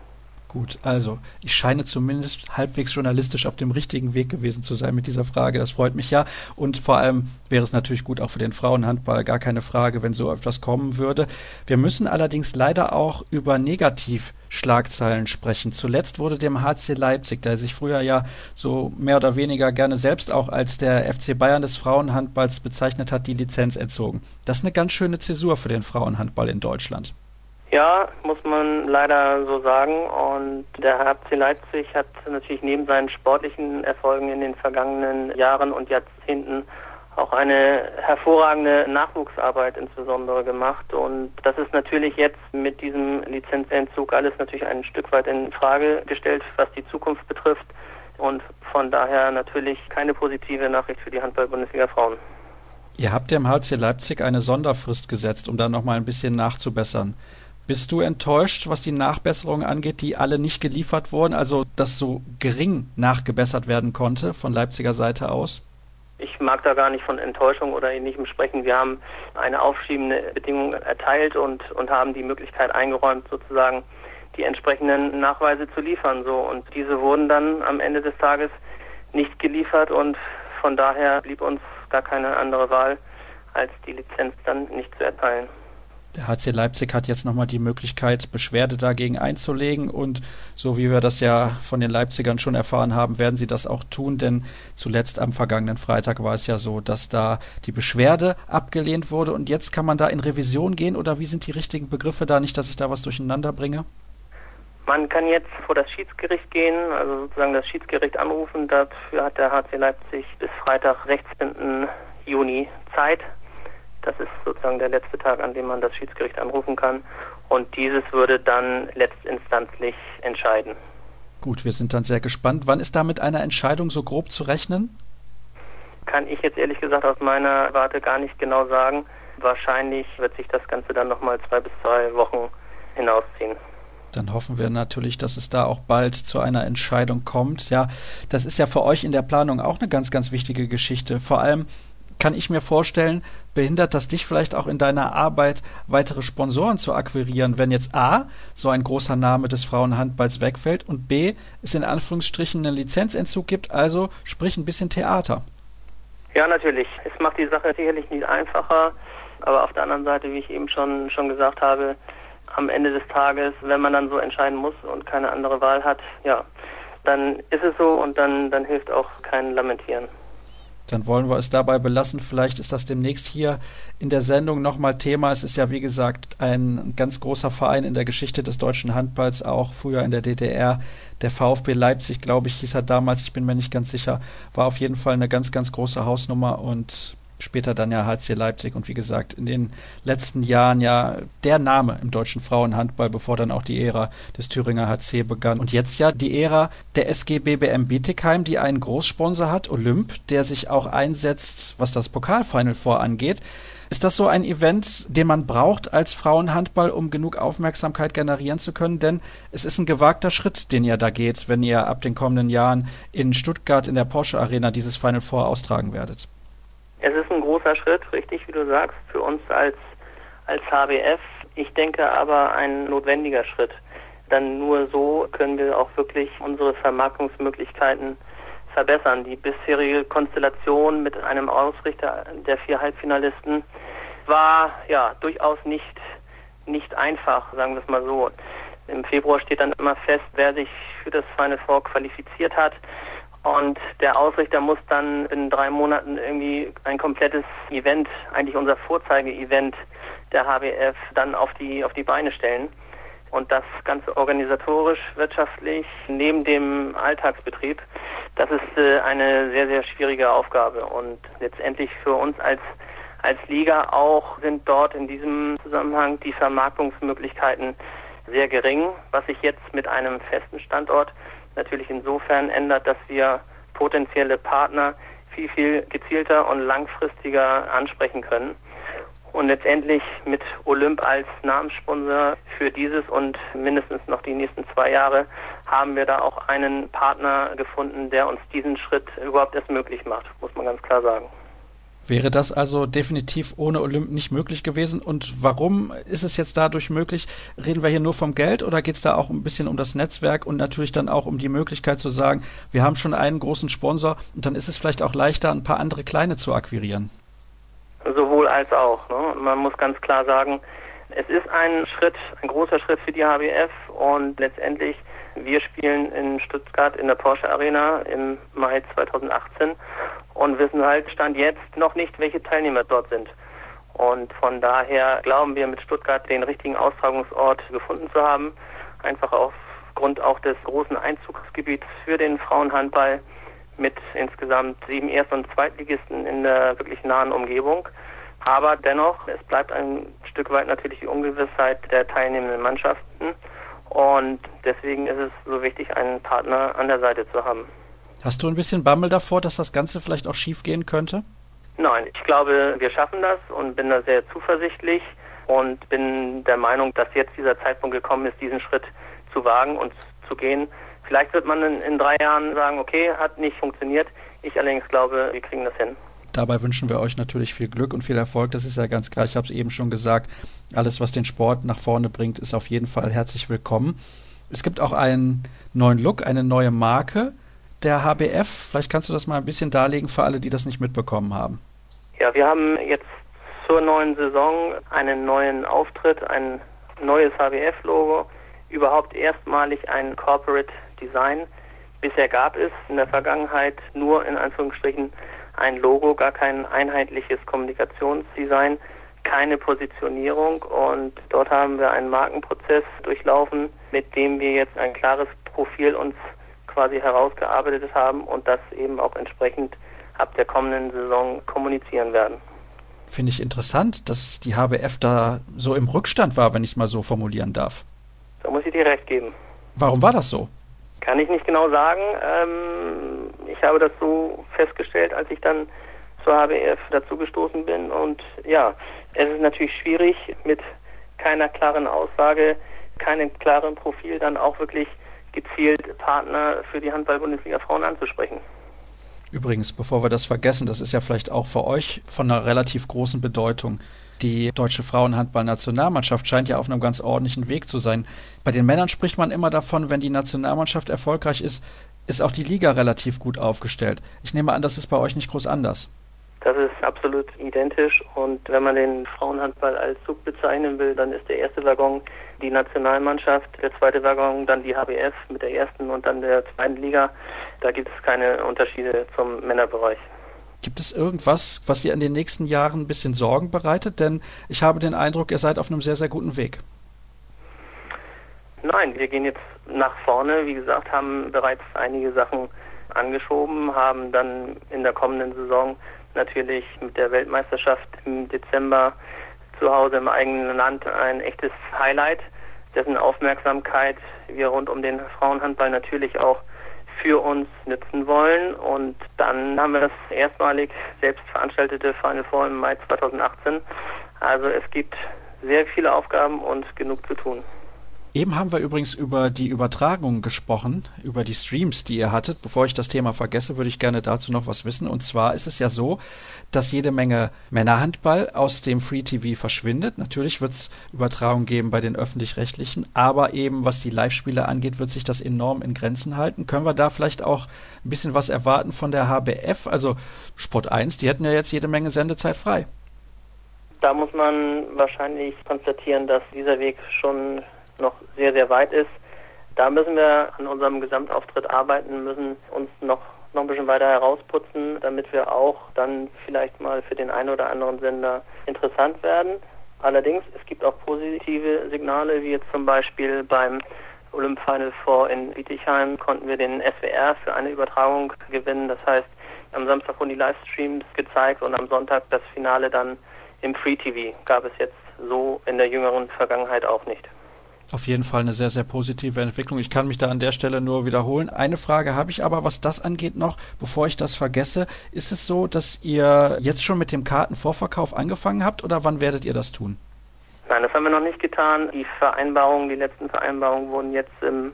Gut, also ich scheine zumindest halbwegs journalistisch auf dem richtigen Weg gewesen zu sein mit dieser Frage. Das freut mich ja. Und vor allem wäre es natürlich gut auch für den Frauenhandball, gar keine Frage, wenn so etwas kommen würde. Wir müssen allerdings leider auch über Negativschlagzeilen sprechen. Zuletzt wurde dem HC Leipzig, der sich früher ja so mehr oder weniger gerne selbst auch als der FC Bayern des Frauenhandballs bezeichnet hat, die Lizenz entzogen. Das ist eine ganz schöne Zäsur für den Frauenhandball in Deutschland. Ja, muss man leider so sagen. Und der HC Leipzig hat natürlich neben seinen sportlichen Erfolgen in den vergangenen Jahren und Jahrzehnten auch eine hervorragende Nachwuchsarbeit insbesondere gemacht. Und das ist natürlich jetzt mit diesem Lizenzentzug alles natürlich ein Stück weit in Frage gestellt, was die Zukunft betrifft. Und von daher natürlich keine positive Nachricht für die Handball-Bundesliga Frauen. Ihr habt dem HC Leipzig eine Sonderfrist gesetzt, um da nochmal ein bisschen nachzubessern. Bist du enttäuscht, was die Nachbesserungen angeht, die alle nicht geliefert wurden, also dass so gering nachgebessert werden konnte von Leipziger Seite aus? Ich mag da gar nicht von Enttäuschung oder Ähnlichem sprechen. Wir haben eine aufschiebende Bedingung erteilt und haben die Möglichkeit eingeräumt, sozusagen die entsprechenden Nachweise zu liefern. So. Und diese wurden dann am Ende des Tages nicht geliefert und von daher blieb uns gar keine andere Wahl, als die Lizenz dann nicht zu erteilen. Der HC Leipzig hat jetzt nochmal die Möglichkeit, Beschwerde dagegen einzulegen und so wie wir das ja von den Leipzigern schon erfahren haben, werden sie das auch tun, denn zuletzt am vergangenen Freitag war es ja so, dass da die Beschwerde abgelehnt wurde und jetzt kann man da in Revision gehen oder wie sind die richtigen Begriffe da, nicht, dass ich da was durcheinander bringe? Man kann jetzt vor das Schiedsgericht gehen, also sozusagen das Schiedsgericht anrufen, dafür hat der HC Leipzig bis Freitag, 16. Juni Zeit. Das ist sozusagen der letzte Tag, an dem man das Schiedsgericht anrufen kann. Und dieses würde dann letztinstanzlich entscheiden. Gut, wir sind dann sehr gespannt. Wann ist da mit einer Entscheidung so grob zu rechnen? Kann ich jetzt ehrlich gesagt aus meiner Warte gar nicht genau sagen. Wahrscheinlich wird sich das Ganze dann nochmal 2 bis 3 Wochen hinausziehen. Dann hoffen wir natürlich, dass es da auch bald zu einer Entscheidung kommt. Ja, das ist ja für euch in der Planung auch eine ganz, ganz wichtige Geschichte. Vor allem kann ich mir vorstellen, behindert das dich vielleicht auch in deiner Arbeit, weitere Sponsoren zu akquirieren, wenn jetzt A, so ein großer Name des Frauenhandballs wegfällt und B, es in Anführungsstrichen einen Lizenzentzug gibt, also sprich ein bisschen Theater. Ja, natürlich. Es macht die Sache sicherlich nicht einfacher, aber auf der anderen Seite, wie ich eben schon gesagt habe, am Ende des Tages, wenn man dann so entscheiden muss und keine andere Wahl hat, ja, dann ist es so und dann hilft auch kein Lamentieren. Dann wollen wir es dabei belassen. Vielleicht ist das demnächst hier in der Sendung nochmal Thema. Es ist ja, wie gesagt, ein ganz großer Verein in der Geschichte des deutschen Handballs, auch früher in der DDR. Der VfB Leipzig, glaube ich, hieß er damals, ich bin mir nicht ganz sicher, war auf jeden Fall eine ganz, ganz große Hausnummer und später dann ja HC Leipzig und wie gesagt, in den letzten Jahren ja der Name im deutschen Frauenhandball, bevor dann auch die Ära des Thüringer HC begann. Und jetzt ja die Ära der SG BBM Bietigheim, die einen Großsponsor hat, Olymp, der sich auch einsetzt, was das Pokalfinal vorangeht. Ist das so ein Event, den man braucht als Frauenhandball, um genug Aufmerksamkeit generieren zu können? Denn es ist ein gewagter Schritt, den ihr da geht, wenn ihr ab den kommenden Jahren in Stuttgart in der Porsche Arena dieses Final Four austragen werdet. Es ist ein großer Schritt, richtig, wie du sagst, für uns als HBF. Ich denke aber ein notwendiger Schritt. Denn nur so können wir auch wirklich unsere Vermarktungsmöglichkeiten verbessern. Die bisherige Konstellation mit einem Ausrichter der 4 Halbfinalisten war ja durchaus nicht einfach, sagen wir es mal so. Im Februar steht dann immer fest, wer sich für das Final Four qualifiziert hat. Und der Ausrichter muss dann in 3 Monaten irgendwie ein komplettes Event, eigentlich unser Vorzeige-Event der HBF, dann auf die Beine stellen. Und das Ganze organisatorisch, wirtschaftlich, neben dem Alltagsbetrieb, das ist eine sehr, sehr schwierige Aufgabe. Und letztendlich für uns als Liga auch sind dort in diesem Zusammenhang die Vermarktungsmöglichkeiten sehr gering, was sich jetzt mit einem festen Standort natürlich insofern ändert, dass wir potenzielle Partner viel, viel gezielter und langfristiger ansprechen können. Und letztendlich mit Olymp als Namenssponsor für dieses und mindestens noch die nächsten 2 Jahre haben wir da auch einen Partner gefunden, der uns diesen Schritt überhaupt erst möglich macht, muss man ganz klar sagen. Wäre das also definitiv ohne Olymp nicht möglich gewesen? Und warum ist es jetzt dadurch möglich? Reden wir hier nur vom Geld oder geht es da auch ein bisschen um das Netzwerk und natürlich dann auch um die Möglichkeit zu sagen, wir haben schon einen großen Sponsor und dann ist es vielleicht auch leichter, ein paar andere kleine zu akquirieren? Sowohl als auch. Ne? Man muss ganz klar sagen, es ist ein großer Schritt für die HBF und letztendlich, wir spielen in Stuttgart in der Porsche Arena im Mai 2018 und wissen halt, Stand jetzt noch nicht, welche Teilnehmer dort sind. Und von daher glauben wir mit Stuttgart den richtigen Austragungsort gefunden zu haben, einfach aufgrund auch des großen Einzugsgebiets für den Frauenhandball mit insgesamt 7 Erst- und Zweitligisten in der wirklich nahen Umgebung. Aber dennoch, es bleibt ein Stück weit natürlich die Ungewissheit der teilnehmenden Mannschaften. Und deswegen ist es so wichtig, einen Partner an der Seite zu haben. Hast du ein bisschen Bammel davor, dass das Ganze vielleicht auch schief gehen könnte? Nein, ich glaube, wir schaffen das und bin da sehr zuversichtlich und bin der Meinung, dass jetzt dieser Zeitpunkt gekommen ist, diesen Schritt zu wagen und zu gehen. Vielleicht wird man in 3 Jahren sagen, okay, hat nicht funktioniert. Ich allerdings glaube, wir kriegen das hin. Dabei wünschen wir euch natürlich viel Glück und viel Erfolg. Das ist ja ganz klar, ich habe es eben schon gesagt, alles, was den Sport nach vorne bringt, ist auf jeden Fall herzlich willkommen. Es gibt auch einen neuen Look, eine neue Marke der HBF. Vielleicht kannst du das mal ein bisschen darlegen für alle, die das nicht mitbekommen haben. Ja, wir haben jetzt zur neuen Saison einen neuen Auftritt, ein neues HBF-Logo, überhaupt erstmalig ein Corporate Design. Bisher gab es in der Vergangenheit nur in Anführungsstrichen ein Logo, gar kein einheitliches Kommunikationsdesign, keine Positionierung und dort haben wir einen Markenprozess durchlaufen, mit dem wir jetzt ein klares Profil uns quasi herausgearbeitet haben und das eben auch entsprechend ab der kommenden Saison kommunizieren werden. Finde ich interessant, dass die HBF da so im Rückstand war, wenn ich es mal so formulieren darf. Da muss ich dir recht geben. Warum war das so? Kann ich nicht genau sagen. Ich habe das so festgestellt, als ich dann zur HBF dazugestoßen bin. Und ja, es ist natürlich schwierig, mit keiner klaren Aussage, keinem klaren Profil dann auch wirklich gezielt Partner für die Handball-Bundesliga Frauen anzusprechen. Übrigens, bevor wir das vergessen, das ist ja vielleicht auch für euch von einer relativ großen Bedeutung. Die deutsche Frauenhandball-Nationalmannschaft scheint ja auf einem ganz ordentlichen Weg zu sein. Bei den Männern spricht man immer davon, wenn die Nationalmannschaft erfolgreich ist, ist auch die Liga relativ gut aufgestellt. Ich nehme an, das ist bei euch nicht groß anders. Das ist absolut identisch und wenn man den Frauenhandball als Zug bezeichnen will, dann ist der erste Waggon die Nationalmannschaft, der zweite Waggon dann die HBF mit der ersten und dann der zweiten Liga. Da gibt es keine Unterschiede zum Männerbereich. Gibt es irgendwas, was dir in den nächsten Jahren ein bisschen Sorgen bereitet? Denn ich habe den Eindruck, ihr seid auf einem sehr, sehr guten Weg. Nein, wir gehen jetzt nach vorne. Wie gesagt, haben bereits einige Sachen angeschoben, haben dann in der kommenden Saison natürlich mit der Weltmeisterschaft im Dezember zu Hause im eigenen Land ein echtes Highlight, dessen Aufmerksamkeit wir rund um den Frauenhandball natürlich auch für uns nützen wollen. Und dann haben wir das erstmalig selbst veranstaltete Final Four im Mai 2018. Also es gibt sehr viele Aufgaben und genug zu tun. Eben haben wir übrigens über die Übertragung gesprochen, über die Streams, die ihr hattet. Bevor ich das Thema vergesse, würde ich gerne dazu noch was wissen. Und zwar ist es ja so, dass jede Menge Männerhandball aus dem Free TV verschwindet. Natürlich wird es Übertragungen geben bei den Öffentlich-Rechtlichen, aber eben was die Live-Spiele angeht, wird sich das enorm in Grenzen halten. Können wir da vielleicht auch ein bisschen was erwarten von der HBF? Also Sport 1, die hätten ja jetzt jede Menge Sendezeit frei. Da muss man wahrscheinlich konstatieren, dass dieser Weg schon noch sehr, sehr weit ist. Da müssen wir an unserem Gesamtauftritt arbeiten, müssen uns noch ein bisschen weiter herausputzen, damit wir auch dann vielleicht mal für den einen oder anderen Sender interessant werden. Allerdings, es gibt auch positive Signale, wie jetzt zum Beispiel beim Olymp Final Four in Bietigheim konnten wir den SWR für eine Übertragung gewinnen. Das heißt, am Samstag wurden die Livestreams gezeigt und am Sonntag das Finale dann im Free TV. Gab es jetzt so in der jüngeren Vergangenheit auch nicht. Auf jeden Fall eine sehr, sehr positive Entwicklung. Ich kann mich da an der Stelle nur wiederholen. Eine Frage habe ich aber, was das angeht noch, bevor ich das vergesse. Ist es so, dass ihr jetzt schon mit dem Kartenvorverkauf angefangen habt oder wann werdet ihr das tun? Nein, das haben wir noch nicht getan. Die letzten Vereinbarungen wurden jetzt im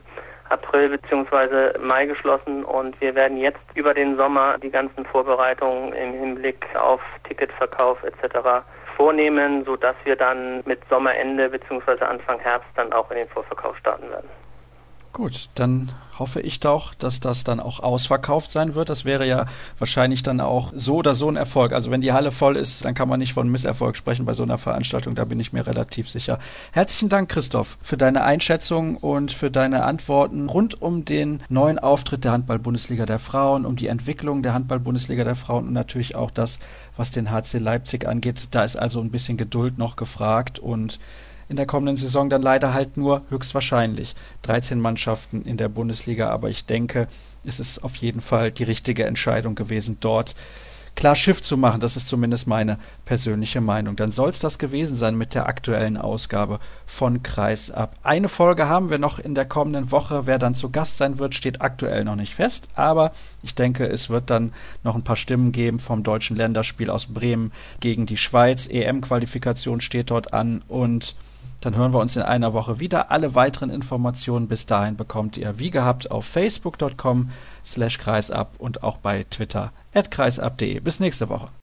April bzw. Mai geschlossen und wir werden jetzt über den Sommer die ganzen Vorbereitungen im Hinblick auf Ticketverkauf etc. vornehmen, sodass wir dann mit Sommerende bzw. Anfang Herbst dann auch in den Vorverkauf starten werden. Gut, dann hoffe ich doch, dass das dann auch ausverkauft sein wird. Das wäre ja wahrscheinlich dann auch so oder so ein Erfolg. Also wenn die Halle voll ist, dann kann man nicht von Misserfolg sprechen bei so einer Veranstaltung. Da bin ich mir relativ sicher. Herzlichen Dank, Christoph, für deine Einschätzung und für deine Antworten rund um den neuen Auftritt der Handball-Bundesliga der Frauen, um die Entwicklung der Handball-Bundesliga der Frauen und natürlich auch das, was den HC Leipzig angeht. Da ist also ein bisschen Geduld noch gefragt und in der kommenden Saison dann leider halt nur höchstwahrscheinlich 13 Mannschaften in der Bundesliga, aber ich denke, es ist auf jeden Fall die richtige Entscheidung gewesen, dort klar Schiff zu machen. Das ist zumindest meine persönliche Meinung. Dann soll es das gewesen sein mit der aktuellen Ausgabe von Kreisab. Eine Folge haben wir noch in der kommenden Woche. Wer dann zu Gast sein wird, steht aktuell noch nicht fest, aber ich denke, es wird dann noch ein paar Stimmen geben vom deutschen Länderspiel aus Bremen gegen die Schweiz. EM-Qualifikation steht dort an und dann hören wir uns in einer Woche wieder. Alle weiteren Informationen bis dahin bekommt ihr wie gehabt auf facebook.com/kreisab und auch bei Twitter @kreisab.de. Bis nächste Woche.